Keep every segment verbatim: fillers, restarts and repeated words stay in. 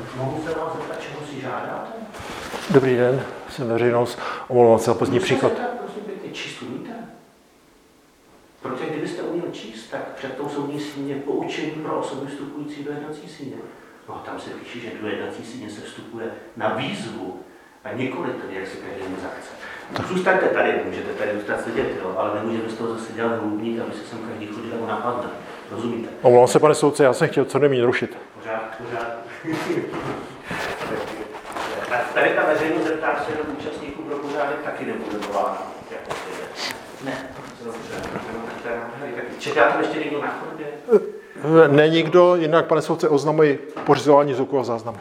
Mohu se vás zeptat, čemu si žádáte? Dobrý den, jsem veřejnost, omlouvám se za pozdní příchod. Prosím pěkně, číst umíte? Protože kdybyste uměl číst, tak před tou soudní síně poučení pro osoby vstupující do jednací síně. No tam se píše, že do jednací síně se vstupuje na výzvu a nikoli tedy, jak se každému zachce. Zůstaňte tady, můžete tady zůstat sedět, jo, ale nemůžeme z toho zase dělat hlubník, aby se sem každý chodil a napadne. Rozumíte? Omlouvám se, pane soudce, já jsem chtěl co nejméně rušit. Pořád, pořád. Tady ta veřejnost zeptá se do účastníků pro pořádek taky nebude volána. Jako ne, čeká tam ještě někdo na chodbě? Ne nikdo, jinak, pane soudce, oznamuji pořizování zvuku a záznamu.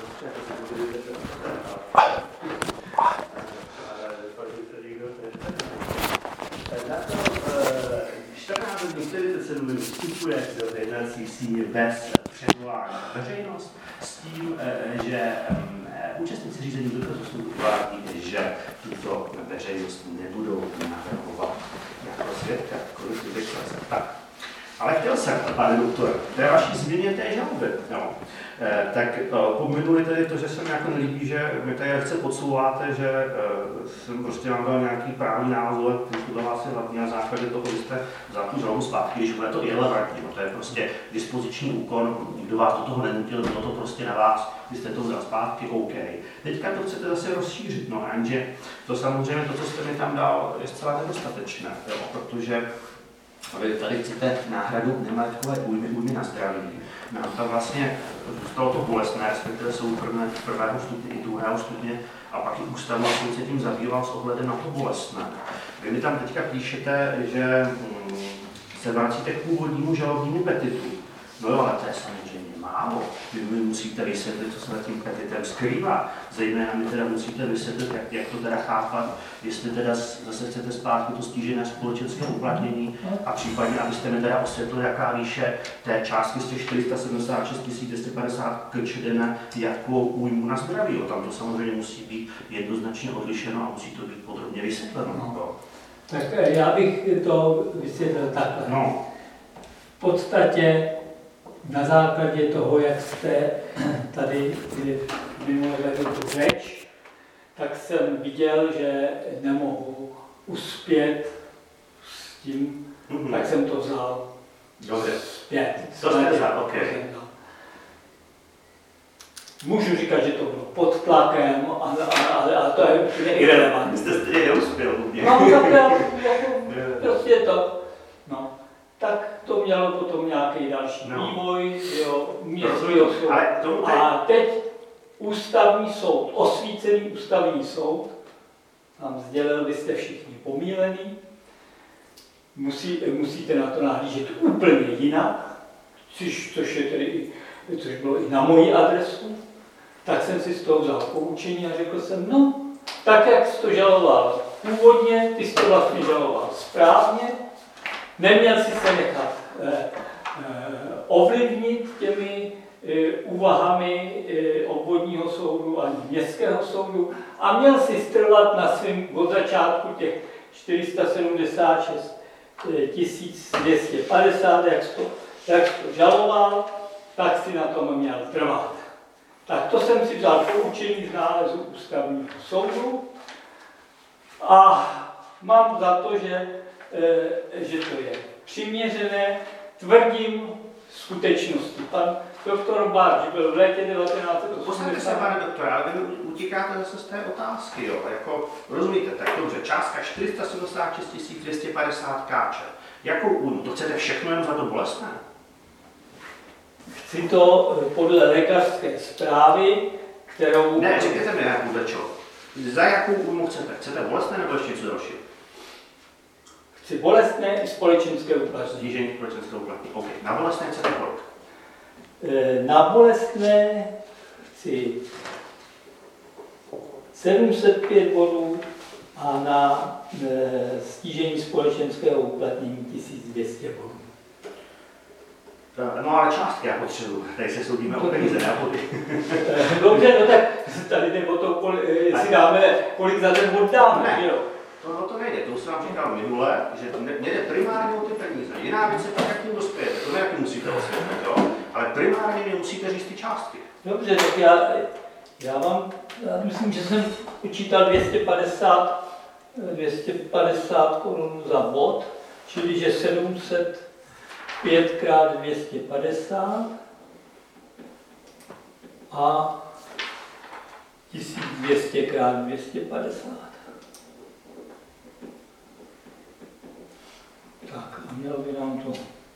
čtrnáct dní čtyřicet sedm vstupuje do jednací síně bez předvolání veřejnost s tím, že účastníci řízení dokazu jsou uvádí, že tuto veřejnost nebudou navrhovat jako svědka, kolik bych se tak. Ale chtěl jsem, pane doktore, té vaší změně té žaloby, no, eh, tak eh, pominuli tedy to, že se mi jako nelíbí, že mi tady lehce podsouváte, že eh, jsem prostě vám dal nějaký právní názor, který podal asi hlavně na základě toho, že jste vzal tu žalobu zpátky, když bude to irelevantní, no, to je prostě dispoziční úkon, nikdo vás do toho nenutil, bylo to prostě na vás, vy jste to vzal zpátky, OK. Teďka to chcete zase rozšířit, no, jenže to samozřejmě to, co jste mi tam dal, je zcela nedostatečné, jo, protože vy tady chcete náhradu nemajetkové újmy, újmy na zdraví. Nám tam vlastně zůstalo to bolestné, respektive jsou prvné, prvého stupně i druhého stupně, a pak i ústavní soud se tím zabýval s ohledem na to bolestné. Vy mi tam teďka píšete, že hm, se vracíte k původnímu žalobnímu petitu. No jo, ale to je samozřejmě málo. Vy mi musíte vysvětlit, co se za tím petitem skrývá. Zejména mi teda musíte vysvětlit, jak, jak to teda chápat, jestli teda zase chcete zpátky to stížené společenské uplatnění a případně, abyste mi teda osvětlili, jaká výše té částky z těch čtyři sta sedmdesát šest tisíc dvě stě padesát kč jde na jakou újmu na zdraví. Jo. Tam to samozřejmě musí být jednoznačně odlišeno a musí to být podrobně vysvětleno. No. Tak já bych to vysvětlil takhle. No. V podstatě na základě toho, jak jste tady minule vedl tu řeč, tak jsem viděl, že nemohu uspět s tím, mm-hmm. tak jsem to vzal Dobře. zpět. To jste vzal, ok. Můžu říkat, že to bylo pod tlakem, ale, ale, ale to je úplně irelevantní. Jste tedy neuspěl úplně. No, tak já, prostě to, no. Tak to mělo potom nějaký další no. vývoj, jo, městského soudu. A teď ústavní soud, osvícený ústavní soud, nám sdělil, vy jste všichni pomílení, musí, musíte na to nahlížet úplně jinak, což, což, je tedy, což bylo i na moji adresu, tak jsem si z toho vzal poučení a řekl jsem, no, tak jak jsi to žaloval původně, ty jsi to vlastně žaloval správně, neměl si se nechat eh, eh, ovlivnit těmi eh, úvahami eh, obvodního soudu ani městského soudu a měl si strvat na svém od začátku těch čtyři sta sedmdesát šest tisíc dvě stě padesát, jak jsi to, jak jsi to žaloval, tak si na tom měl trvat. Tak to jsem si vzal poučení z nálezu ústavního soudu a mám za to, že že to je přiměřené, tvrdím skutečnosti. Pan doktor Barč byl v létě devatenáct set osmdesát. Postavte se, pane doktore, ale vy utíkáte zase z té otázky, jo, jako, rozumíte, tak dobře, částka čtyři sta sedmdesát šest tisíc dvě stě padesát kč. Jakou újmu? To chcete všechno jenom za to bolestné? Chci to podle lékařské zprávy, kterou... Ne, řekněte mi nějakou za čo. Za jakou újmu chcete? Chcete bolestné nebo ještě něco dalšího? Chci bolestné i společenské uplatnění. Snížení společenského uplatnění. OK. Na bolestné chcete kolik? Na bolestné chci sedm set pět bodů a na snížení společenského uplatnění tisíc dvě stě bodů. No ale částky já potřebuji. Tady se soudíme o peníze, ne o body. Dobře, no tak tady jde o to, kolik, si dáme, kolik za ten bod dáme. Ne. Jo. To o to nejde, to jsem vám říkal minule, že mě jde primárně o ty peníze. Jiná věc je pak, jak tím dospějete, to ne, jak musíte osvětlit, jo? Ale primárně mě musíte říct ty částky. Dobře, tak já, já vám, já myslím, že jsem počítal dvě stě padesát, dvě stě padesát korun za bod, čili že sedm set pět krát dvě stě padesát a tisíc dvě stě krát dvě stě padesát. Tak a mělo by nám to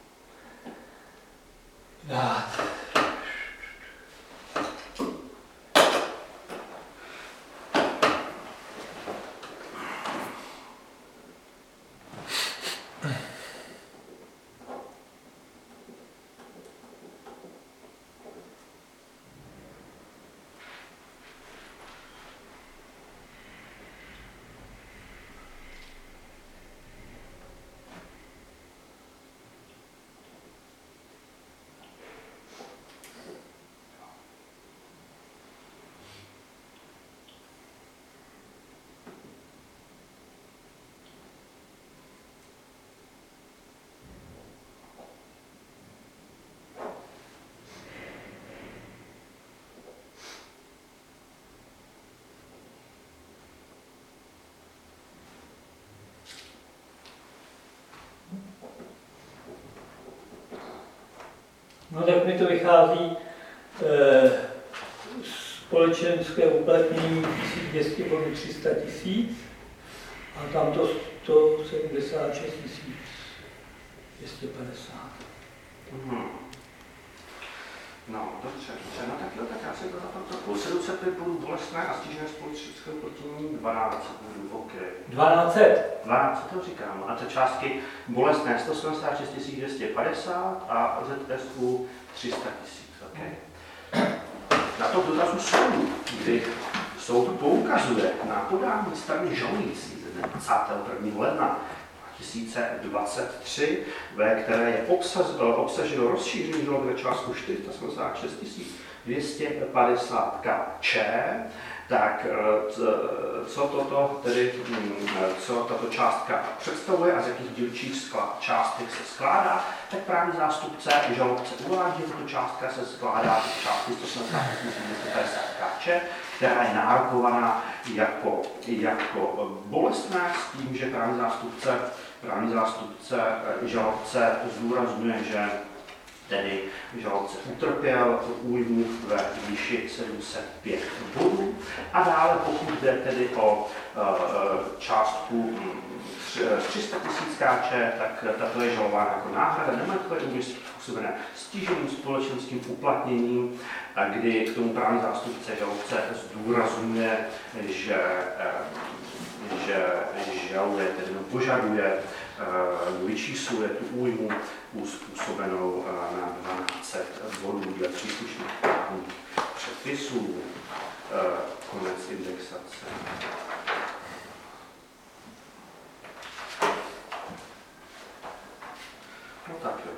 dát. No tak mi to vychází e, společenské uplatnění tisíc dvě stě korun tři sta tisíc a tam to sto sedmdesát šest tisíc dvě stě padesát. Hmm. No, dobře, dobře, no tak jo, tak já si to zapatrkuju. sedm set pět bodů bolestné a stížené společenské uplatnění dvanáct bodů, ok. dvanáct set? dvanáct set to říkám, a ty částky bolestné sto sedmdesát šest tisíc dvě stě padesát a Z S U tři sta tisíc, ok. Na to dotazu soudu, kdy soud poukazuje na podání strany žalující ze dne dvacátého prvního ledna dva tisíce dvacet tři, ve které je obsaz, obsaženo rozšíření žaloby na částku čtyři sta sedmdesát šest tisíc dvě stě padesát Kč, tak co toto tedy, co tato částka představuje a z jakých dílčích částek se skládá, tak právní zástupce žalobce uvádí, že tato částka se skládá z částky sto sedmdesát šest tisíc dvě stě padesát Kč, která je nárokovaná jako, jako bolestná, s tím, že právní zástupce, právní zástupce žalobce zdůrazňuje, že tedy žalobce utrpěl újmu ve výši sedm set pět bodů a dále pokud jde tedy o e, částku tři sta tisíc Kč, tak tato je žalována jako náhrada nemajetkové újmy způsobené stíženým společenským uplatněním, kdy k tomu právní zástupce žalobce zdůrazňuje, že, že žaluje, tedy požaduje, vyčísluje tu újmu způsobenou na dvanáct set bodů dle příslušných právních předpisů. Konec indexace. No tak jo.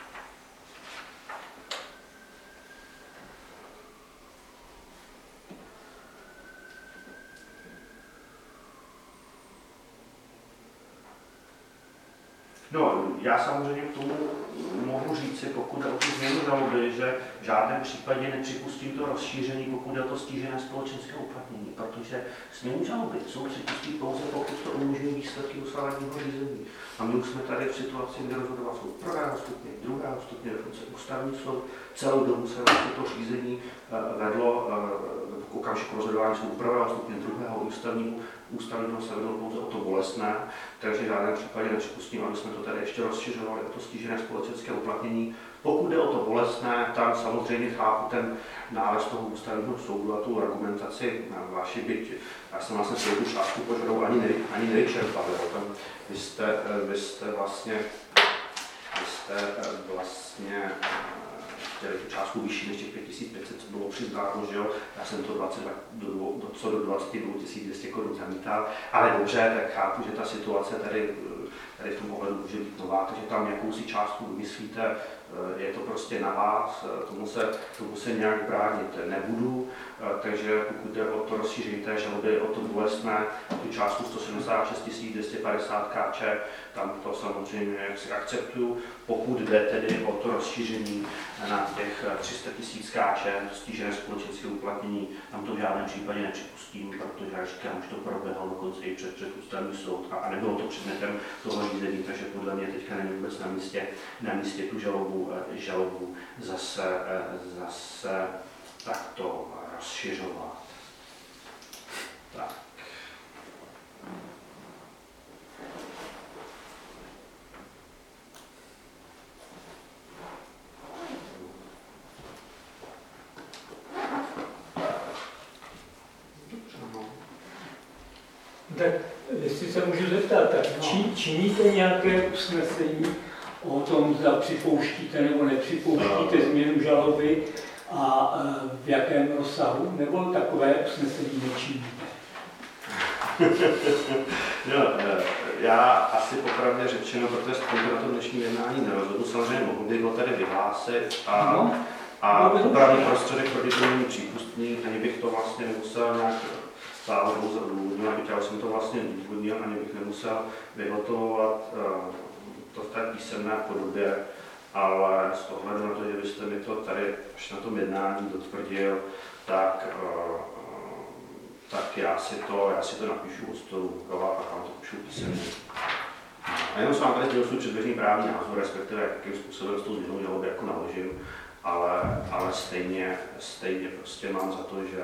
No, já samozřejmě k tomu mohu říci, pokud je o tu změnu žaloby, že v žádném případě nepřipustím to rozšíření, pokud je o to stížené společenské uplatnění, protože změnu žaloby jsou připustí pouze, pokud to umožňují výsledky dosavadního řízení. A my už jsme tady v situaci, kde rozhodoval soud prvého stupně, druhého stupně, dokonce ústavní soud, celou dobu se vlastně to řízení vedlo k okamžiku rozhodování soudu prvého stupně, druhého ústavního, ústavního se vedlo pouze o to bolestné, takže v žádném případě nepřipustím, aby jsme to tady ještě rozšiřovali o to stížené společenské uplatnění. Pokud jde o to bolestné, tam samozřejmě chápu ten nález toho ústavního soudu a tu argumentaci vaši, byť já jsem vlastně svou tu částku požadou ani, ne, ani nevyčerpal. Vy jste, vy jste vlastně, vy jste vlastně chtěli tu částku vyšší než těch pět tisíc pět set, co bylo přiznáno, že jo, já jsem to dvacet dva, do, do, co do dvacet dva tisíc dvě stě korun zamítal, ale dobře, tak chápu, že ta situace tady, tady v tom ohledu může být nová, takže tam jakousi částku vymyslíte, je to prostě na vás, tomu se, tomu se nějak bránit nebudu, takže pokud jde o to rozšíření té žaloby, o to bolestné, tu částku sto sedmdesát šest tisíc dvě stě padesát Kč, tam to samozřejmě si akceptuju. Pokud jde tedy o to rozšíření na těch tři sta tisíc skáče, stížené společenské uplatnění, tam to v žádném případě nepřipustím, protože, jak říkám, už to proběhlo dokonce i před, před ústavní soud a, a nebylo to předmětem toho řízení, takže podle mě teďka není vůbec na místě, na místě tu žalobu, žalobu zase, zase takto rozšiřovat. Tak. Tak jestli se můžu zeptat, tak či, činíte nějaké usnesení o tom, zda připouštíte nebo nepřipouštíte změnu žaloby a v jakém rozsahu, nebo takové usnesení nečiníte? No, já asi popravdě řečeno, protože spolu na to dnešní jednání nerozhodnu, samozřejmě mohu bych ho tady vyhlásit a, no, a opravný prostředek proti tomu není přípustný, ani bych to vlastně nemusel nějak závodou zadůvodnil, já jsem to vlastně důvodnil, ani bych nemusel vyhotovovat to v té písemné podobě, ale z ohledu na to, že byste mi to tady až na tom jednání dotvrdil, tak, tak já, si to, já si to napíšu od stolu a pak vám to píšu písemně. A jenom jsem vám tady sdělil svůj předběžný právní názor, respektive jakým způsobem s tou změnou žaloby jako naložím, ale, ale stejně, stejně prostě mám za to, že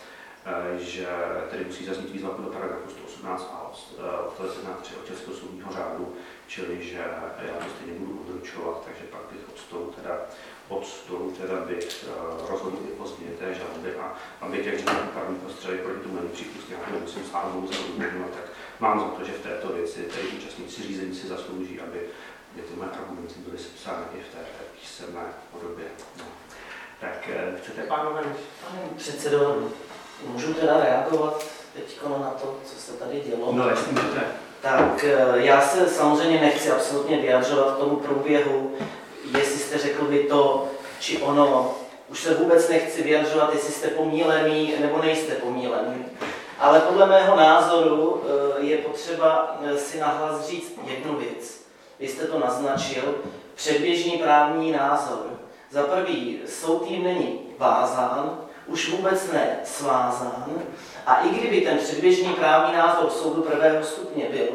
že tedy musí zaznít výzva podle paragrafu sto osmnáct a odstavec jedna tři Českého soudního řádu, čili že já to stejně budu odručovat, takže pak bych od stolu teda, od stolu teda bych rozhodl i po změně té žaloby a abych, jak říkám, právní prostředek proti tomu není přípustný, já to nemusím sáhnout za odůvodňovat, tak mám za to, že v této věci tady účastníci řízení si zaslouží, aby ty moje argumenty byly sepsány i v té písemné podobě. No. Tak chcete, pánové? Pane předsedo, můžu teda reagovat teď na to, co se tady dělo? No, jestli můžete. Tak já se samozřejmě nechci absolutně vyjadřovat k tomu průběhu, jestli jste řekl vy to, či ono. Už se vůbec nechci vyjadřovat, jestli jste pomílený nebo nejste pomílený. Ale podle mého názoru je potřeba si nahlas říct jednu věc. Vy jste to naznačil, předběžný právní názor. Za prvý, soud tím není vázán, už vůbec ne svázán, a i kdyby ten předběžný právní názor soudu prvého stupně byl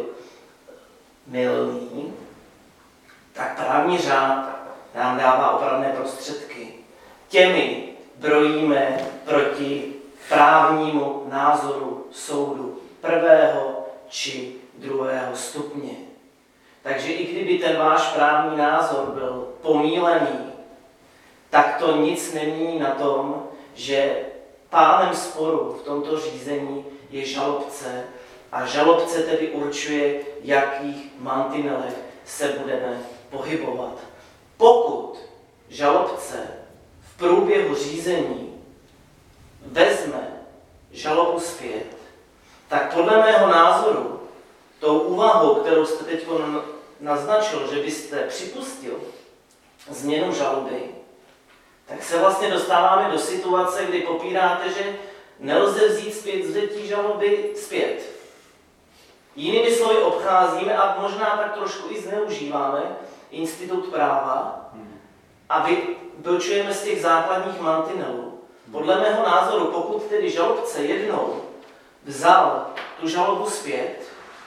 mylný, tak právní řád nám dává opravné prostředky. Těmi brojíme proti právnímu názoru soudu prvého či druhého stupně. Takže i kdyby ten váš právní názor byl pomílený, tak to nic nemění na tom, že pánem sporu v tomto řízení je žalobce a žalobce tedy určuje, v jakých mantinelech se budeme pohybovat. Pokud žalobce v průběhu řízení vezme žalobu zpět, tak podle mého názoru tou úvahou, kterou jste teď naznačil, že byste připustil změnu žaloby, tak se vlastně dostáváme do situace, kdy popíráte, že nelze vzít zpět vzetí žaloby zpět. Jinými slovy obcházíme a možná tak trošku i zneužíváme institut práva a vybočujeme z těch základních mantinelů. Podle mého názoru, pokud tedy žalobce jednou vzal tu žalobu zpět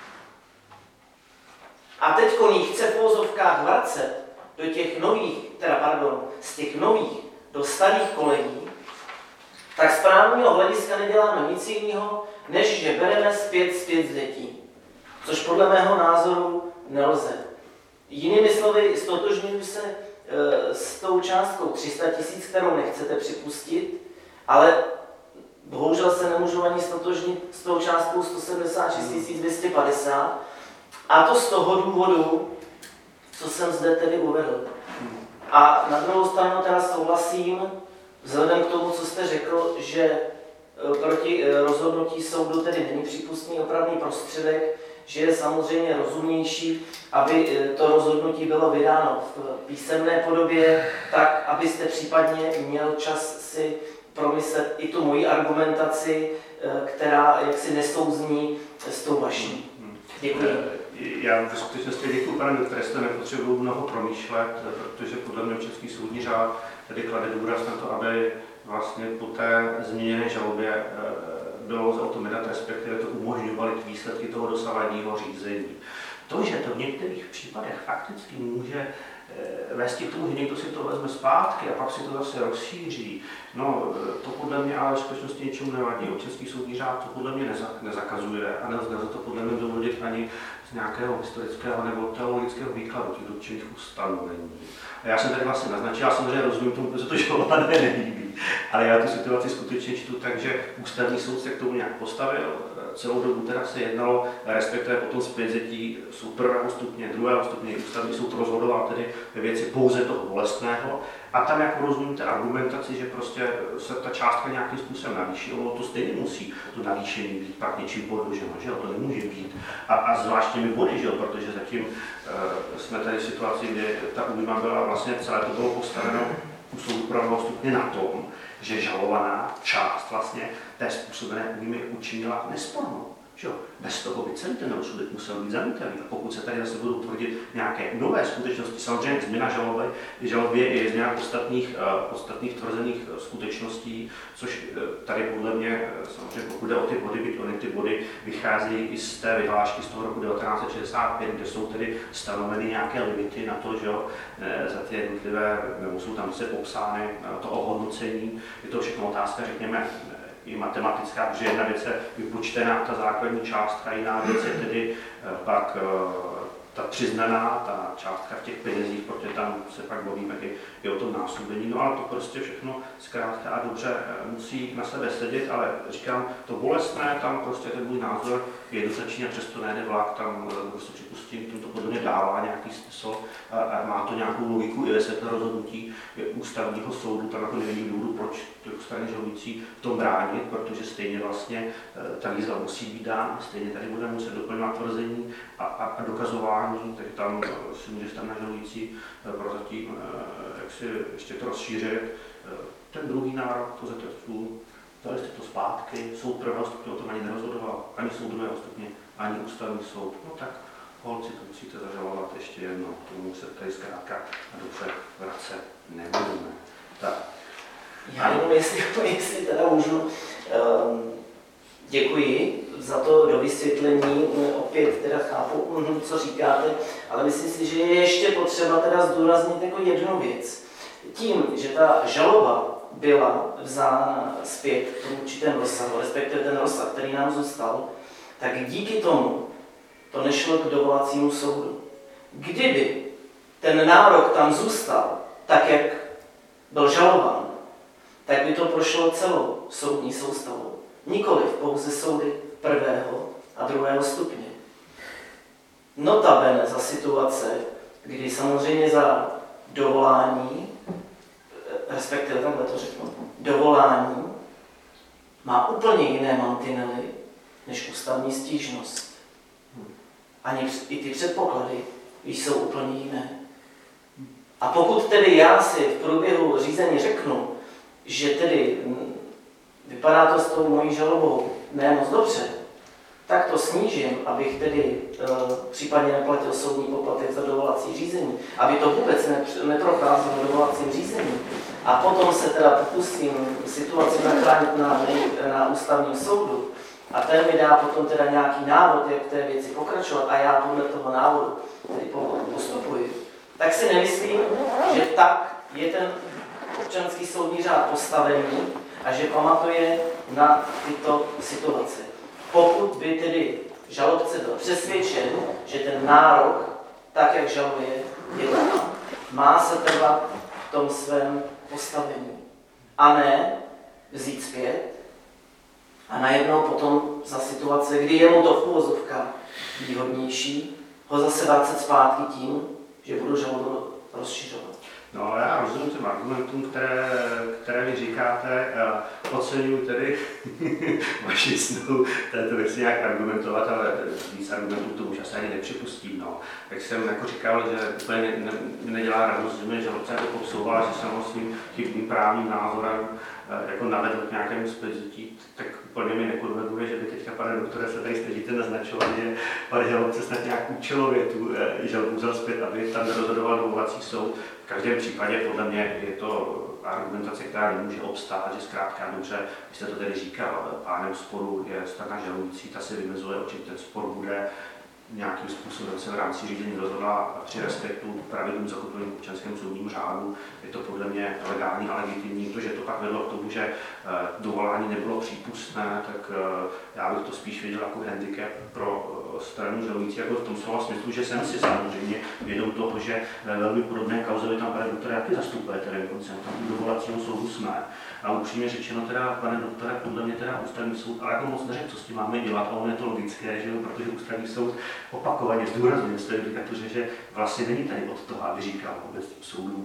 a teď ji chce v uvozovkách vracet do těch nových, teda pardon, z těch nových do starých kolejí, tak z právního hlediska neděláme nic jiného, než že bereme zpět zpět vzetí. Což podle mého názoru nelze. Jinými slovy, stotožňuji se e, s tou částkou tři sta tisíc, kterou nechcete připustit, ale bohužel se nemůžu ani stotožnit s tou částkou sto sedmdesát šest tisíc dvě stě padesát, a to z toho důvodu, co jsem zde tedy uvedl. A na druhou stranu teda souhlasím, vzhledem k tomu, co jste řekl, že proti rozhodnutí soudu tedy není přípustný opravný prostředek, že je samozřejmě rozumnější, aby to rozhodnutí bylo vydáno v písemné podobě, tak abyste případně měl čas si promyslet i tu moji argumentaci, která jaksi nesouzní s tou vaší. Děkuji. já ve skutečnosti děkuji, pane doktore, jste nepotřebuji mnoho promýšlet, protože podle mě český soudní řád tedy klade důraz na to, aby vlastně po té změněné žalobě bylo zautomenat, respektive to umožňovaly výsledky toho dosavadního řízení. To, že to v některých případech fakticky může vést k tomu, že někdo si to vezme zpátky a pak si to zase rozšíří, no to podle mě ale v skutečnosti ničemu nevadí. Občanský soudní řád to podle mě nezakazuje a nelze to podle mě dovodit ani z nějakého historického nebo teologického výkladu těch dotčených ustanovení. A já jsem tady vlastně naznačil, já samozřejmě rozumím tomu, že to žalované nelíbí, ale já tu situaci skutečně čtu tak, že ústavní soud se k tomu nějak postavil, celou dobu teda se jednalo, respektive potom zpětzetí soud prvního stupně, druhého stupně, ústavní soud rozhodoval tedy ve věci pouze toho bolestného a tam jako rozumím té argumentaci, že prostě se ta částka nějakým způsobem navýší, ono to stejně musí to navýšení být pak něčím podloženo, že jo, to nemůže být. A, a zvlášť těmi body, že jo, protože zatím uh, jsme tady v situaci, kdy ta újma byla vlastně celé to bylo postaveno u soudu prvního stupně na tom, že žalovaná část vlastně té způsobené újmy učinila nespornou. Bez toho by celý ten rozsudek musel být zamítavý. A pokud se tady zase budou tvrdit nějaké nové skutečnosti, samozřejmě změna žaloby, žalobě je změna ostatních, uh, ostatních tvrzených skutečností, což uh, tady podle mě, samozřejmě pokud jde o ty body, byť ony ty body vycházejí i z té vyhlášky z toho roku devatenáct set šedesát pět, kde jsou tedy stanoveny nějaké limity na to, že jo, za ty jednotlivé, nebo jsou tam se popsány to ohodnocení. Je to všechno otázka, řekněme, i matematická, protože jedna věc je vypočtená ta základní částka, jiná věc je tedy pak ta přiznaná, ta částka v těch penězích, protože tam se pak bavíme i, i o tom násobení, no ale to prostě všechno zkrátka a dobře musí na sebe sedět, ale říkám, to bolestné, tam prostě ten můj názor je dostatečně, přesto nejde vlak, tam prostě připustím, tím to podle mě dává nějaký smysl a, a má to nějakou logiku i ve světle rozhodnutí ústavního soudu, tam jako nevidím důvodu, proč ty ústavní žalující v tom bránit, protože stejně vlastně ta výzva musí být dána, stejně tady bude muset doplňovat tvrzení a, a, a dokazování, takže tam si může stát žalující prozatím, jak si ještě to rozšířit. Ten druhý nárok pozitivců, dali jste to zpátky, soud prvního stupně o tom ani nerozhodoval, ani soud druhého stupně, ani ústavní soud. No tak holci to musíte zažalovat ještě jednou, tomu se tady zkrátka a dobře vracet nebudeme. Tak. Já jenom, jestli, jestli teda můžu, um, děkuji za to dovysvětlení, opět teda chápu, co říkáte, ale myslím si, že je ještě potřeba teda zdůraznit jako jednu věc. Tím, že ta žaloba byla vzána zpět k tomu určitému rozsahu, respektive ten rozsah, který nám zůstal, tak díky tomu to nešlo k dovolacímu soudu. Kdyby ten nárok tam zůstal tak, jak byl žalován, tak by to prošlo celou soudní soustavou. Nikoliv pouze soudy prvého a druhého stupně. Notabene za situace, kdy samozřejmě za dovolání, respektive takhle to řeknu, dovolání má úplně jiné mantinely než ústavní stížnost. Ani i ty předpoklady jsou úplně jiné. A pokud tedy já si v průběhu řízení řeknu, že tedy vypadá to s tou mojí žalobou ne moc dobře, tak to snížím, abych tedy e, případně neplatil soudní poplatek za dovolací řízení, aby to vůbec neprocházelo dovolacím řízením. A potom se teda popustím situaci nachránit na, na ústavním soudu a ten mi dá potom teda nějaký návod, jak v té věci pokračovat a já podle toho návodu tedy postupuji, tak si nemyslím, že tak je ten občanský soudní řád postavený a že pamatuje na tyto situace. Pokud by tedy žalobce byl přesvědčen, že ten nárok, tak jak žaluje, je tam, má se trvat v tom svém postavení. A ne vzít zpět a najednou potom za situace, kdy je mu to v uvozovkách výhodnější, ho zase vracet zpátky tím, že budu žalobu rozšiřovat. No, já rozumím těm argumentům, které, které vy říkáte, oceňuji tedy vaši snahu této věci nějak argumentovat, ale víc argumentů to už asi ani nepřipustím. No. Jak jsem jako říkal, že úplně ne, ne, nedělá radost, že mě žalobce to popsouvala, že jsem ho svým chybným právním názorem jako navedl k nějakému zpětzetí, tak úplně mi nekonvenuje, že by teďka, pane doktore, se tady snažíte naznačovat, že pan žalobce snad nějak účelově tu žalobu vzal zpět, aby tam nerozhodoval dovolací soud. V každém případě podle mě je to argumentace, která nemůže obstát, že zkrátka dobře, když jste to tady říkal, pánem sporu je strana žalující, ta si vymezuje, o čem ten spor bude, nějakým způsobem se v rámci řízení rozhodla při respektu pravidlům zakotveným v občanském soudním řádu. Je to podle mě legální a legitimní. To, že to pak vedlo k tomu, že dovolání nebylo přípustné, tak já bych to spíš viděl jako handicap pro stranu žalující, jako v tom slova smyslu, že jsem si samozřejmě vědom toho, že ve velmi podobné kauze vy tam, pane doktore, jaký zastupujete renkoncem, tam u dovolacího soudu jsme. A upřímně řečeno, teda, pane doktore, podle mě teda ústavní soud, ale jako moc neřekl, co s tím máme dělat, a ono je to logické, že jo, protože ústavní soud opakovaně zdůrazňuje v té judikatuře, že vlastně není tady od toho, aby říkal obecným soudům,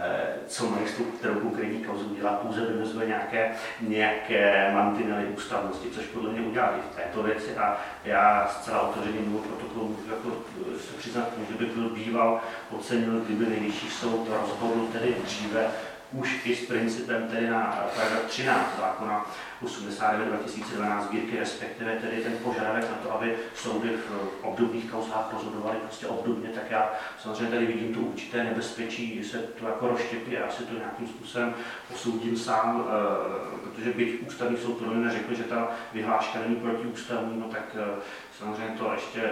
co mají s tou kterou konkrétní kauzu dělat, pouze vymezuje nějaké, nějaké mantinely ústavnosti, což podle mě udělali v této věci. A já zcela otevřeně mimo protokolu můžu jako se přiznat, že bych byl býval, ocenil, kdyby nejvyšší soud rozhodl tedy dříve, už i s principem tedy na paragraf třináct zákona osmdesát devět dva tisíce dvanáct sbírky, respektive tedy ten požadavek na to, aby soudy v obdobných kauzách rozhodovaly prostě obdobně, tak já samozřejmě tady vidím to určité nebezpečí, že se to jako rozštěpí a já si to nějakým způsobem posoudím sám, protože byť ústavní soud to neřekl, že ta vyhláška není protiústavní, no tak samozřejmě to ještě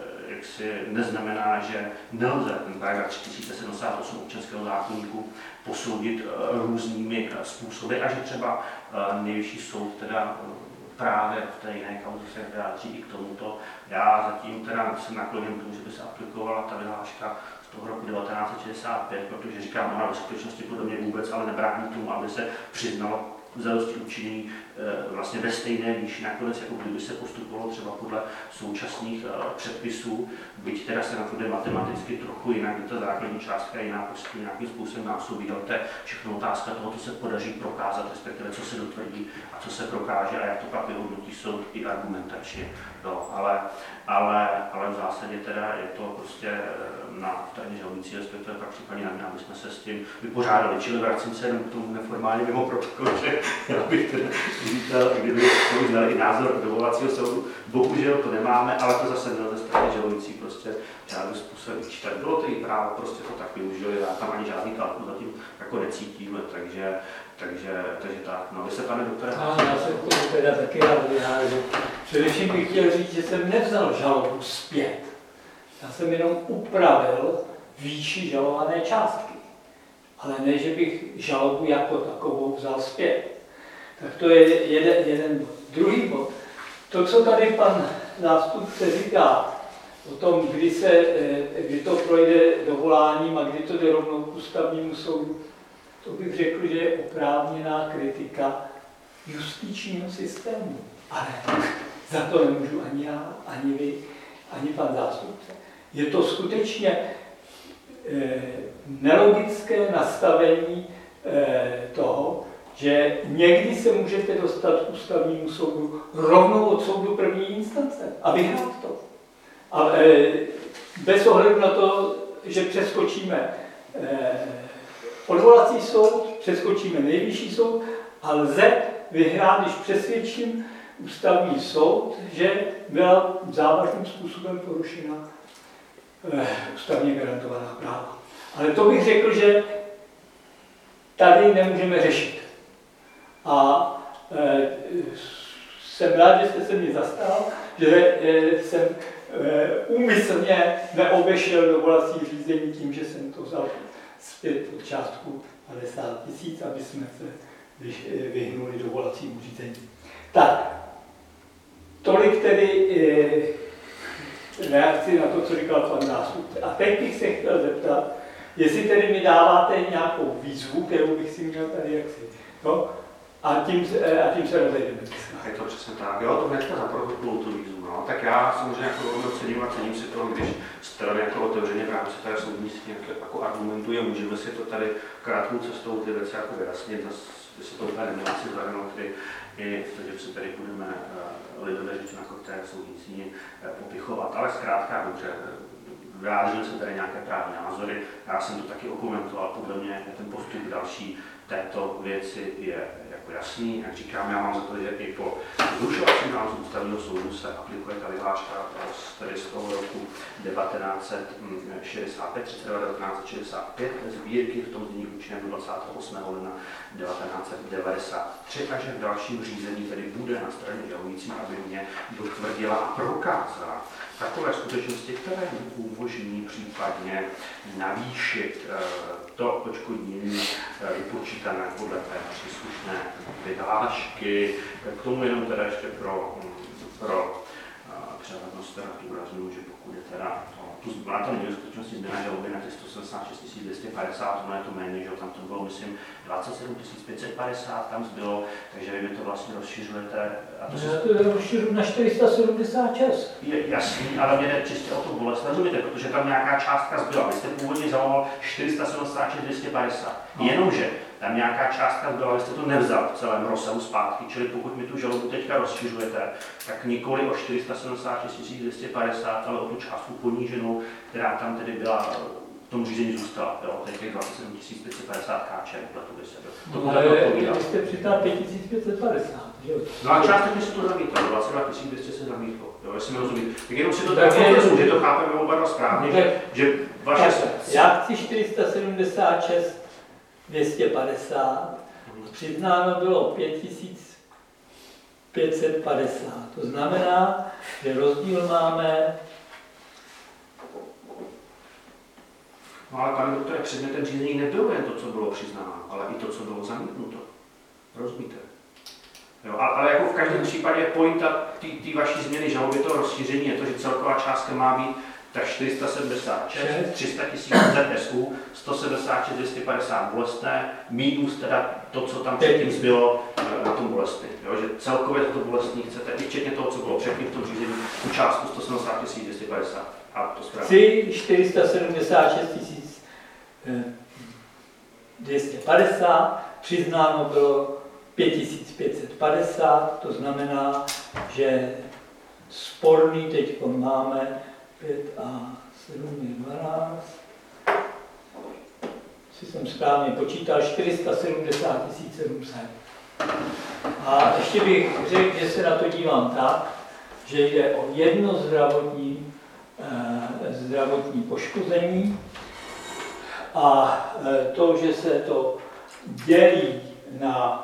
jaksi neznamená, že nelze ten paragraf tři tisíce sedmdesát osm občanského zákoníku posoudit různými způsoby a že třeba nejvyšší soud teda právě v té jiné kauze se vyjádří i k tomuto. Já zatím teda jsem nakloněn k tomu, že by se aplikovala ta vyhláška z toho roku devatenáct set šedesát pět, protože říkám, ona ve skutečnosti podle mě vůbec ale nebrání tomu, aby se přiznalo zadosti učinění vlastně ve stejné výši, nakonec jako kdyby se postupovalo třeba podle současných předpisů, byť teda se na to jde matematicky trochu jinak, kdy ta základní částka je jiná, prostě nějakým způsobem násobí, ale to je všechno otázka toho, co se podaří prokázat, respektive co se dotvrdí a co se prokáže a jak to pak vyhodnotí soud i argumentačně. No, ale, ale, ale v zásadě teda je to prostě na straně žalující, respektive pak případně na mě, aby jsme se s tím vypořádali. Čili vracím se jenom k tomu neformálně mimo protokol, že já bych teda říkal, kdyby jsme už znali i názor dovolacího soudu. Bohužel to nemáme, ale to zase měl ze strany žalující prostě žádným způsobem vyčítat. Bylo to i právo, prostě to tak využili, já tam ani žádný kalkul zatím jako necítím, takže, takže, takže tak. No, vy se, pane doktore... A já jsem k tomu teda taky rád vyhážu. Především bych chtěl říct, že jsem nevzal žalobu zpět. Já jsem jenom upravil výši žalované částky. Ale ne, že bych žalobu jako takovou vzal zpět. Tak to je jeden, jeden bod. Druhý bod. To, co tady pan zástupce říká o tom, kdy, se, kdy to projde dovoláním a kdy to jde rovnou k ústavnímu soudu, to bych řekl, že je oprávněná kritika justičního systému. Ale za to nemůžu ani já, ani vy, ani pan zástupce. Je to skutečně eh, nelogické nastavení eh, toho, že někdy se můžete dostat k ústavnímu soudu rovnou od soudu první instance a vyhrát to. A e, bez ohledu na to, že přeskočíme e, odvolací soud, přeskočíme nejvyšší soud a lze vyhrát, když přesvědčím ústavní soud, že byla závažným způsobem porušena e, ústavně garantovaná práva. Ale to bych řekl, že tady nemůžeme řešit. A e, jsem rád, že jste se mě zastal, že e, jsem e, úmyslně neobešel dovolací řízení tím, že jsem to vzal zpět od částku padesát tisíc, aby jsme se vyhnuli dovolacímu řízení. Tak, tolik tedy e, reakci na to, co říkal pan zástupce. A teď bych se chtěl zeptat, jestli tedy mi dáváte nějakou výzvu, kterou bych si měl tady jaksi. No, A tím, a tím se rozejdeme. Je to přesně tak. Jo, to hnedka za protokolu tu výzvu. No. Tak já samozřejmě jako velmi cením a cením si toho, když strany jako otevřeně v rámci té soudnictví jako argumentuje, můžeme si to tady krátkou cestou ty věci jako vyjasnit, že se to úplně neměla si zahrnout i to, že si tady budeme uh, lidové řeči jako té soudnictví uh, popichovat. Ale zkrátka dobře, vyjádřil se tady nějaké právní názory, já jsem to taky okomentoval, podle mě ten postup další této věci je jako jasný. Jak říkám, já mám za to, že i po se aplikuje ta vyhláška z toho roku devatenáct set šedesát pět, třicet devatenáct set šedesát pět, sbírky v tom znění účinném dvacátého osmého ledna devatenáct set devadesát tři, takže v dalším řízení tedy bude na straně žalující, aby mě dotvrdila a prokázala takové skutečnosti, které umožní případně navýšit to odškodnění vypočítané podle té příslušné vyhlášky. K tomu jenom teda ještě pro, pro přehlednost teda důraznuju, že pokud je teda tu byla tam v skutečnosti změna žaloby na těch sto sedmdesát šest tisíc dvě stě padesát, ono je to méně, že tam to bylo, myslím, dvacet sedm tisíc pět set padesát tam zbylo, takže vy mi to vlastně rozšiřujete. A to já to rozšiřuji na čtyři sta sedmdesát šest. Je jasný, ale mě jde čistě o to bolest, rozumíte, protože tam nějaká částka zbyla. Vy jste původně žaloval čtyři sta sedmdesát šest dvě stě padesát, jenomže tam nějaká částka zbyla, vy jste to nevzal v celém rozsahu zpátky, čili pokud mi tu žalobu teďka rozšiřujete, tak nikoli o čtyři sta sedmdesát šest tisíc dvě stě padesát, ale o tu částku poníženou, která tam tedy byla v tom řízení zůstala, jo, teď je dvacet sedm tisíc pět set padesát káče, pletu by se to. No, ale vy jste přitáhl pět tisíc pět set padesát, že jo? No a částečně se to zamítlo, dvacet dva tisíc dvě stě se zamítlo, jo, jestli mi rozumíte. Tak jenom si to tak potvrzuji, že to chápeme oba dva správně, že, že vaše... Já chci čtyři sta sedmdesát šest dvě stě padesát, přiznáno bylo pět tisíc pět set padesát. To znamená, že rozdíl máme... No ale pane doktore, předmětem řízení nebylo jen to, co bylo přiznáno, ale i to, co bylo zamítnuto. Rozumíte? Jo, ale jako v každém případě pointa té vaší změny žaloby toho rozšíření je to, že celková částka má být tak čtyři sta sedmdesát šest, tři sta tisíc Z S U, sto sedmdesát šest dvě stě padesát bolestné, mínus teda to, co tam předtím zbylo na tom bolestný. Jo, že celkově to bolestní chcete, i včetně toho, co bylo předtím v tom řízení, tu částku sto sedmdesát tisíc dvě stě padesát. A to správně. Chci čtyři sta sedmdesát šest tisíc dvě stě padesát, přiznáno bylo pět tisíc pět set padesát, to znamená, že sporný teď máme pět a sedm je dvanáct, si jsem správně počítal, čtyři sta sedmdesát tisíc sedm set. A ještě bych řekl, že se na to dívám tak, že jde o jedno zdravotní, eh, zdravotní poškození a eh, to, že se to dělí na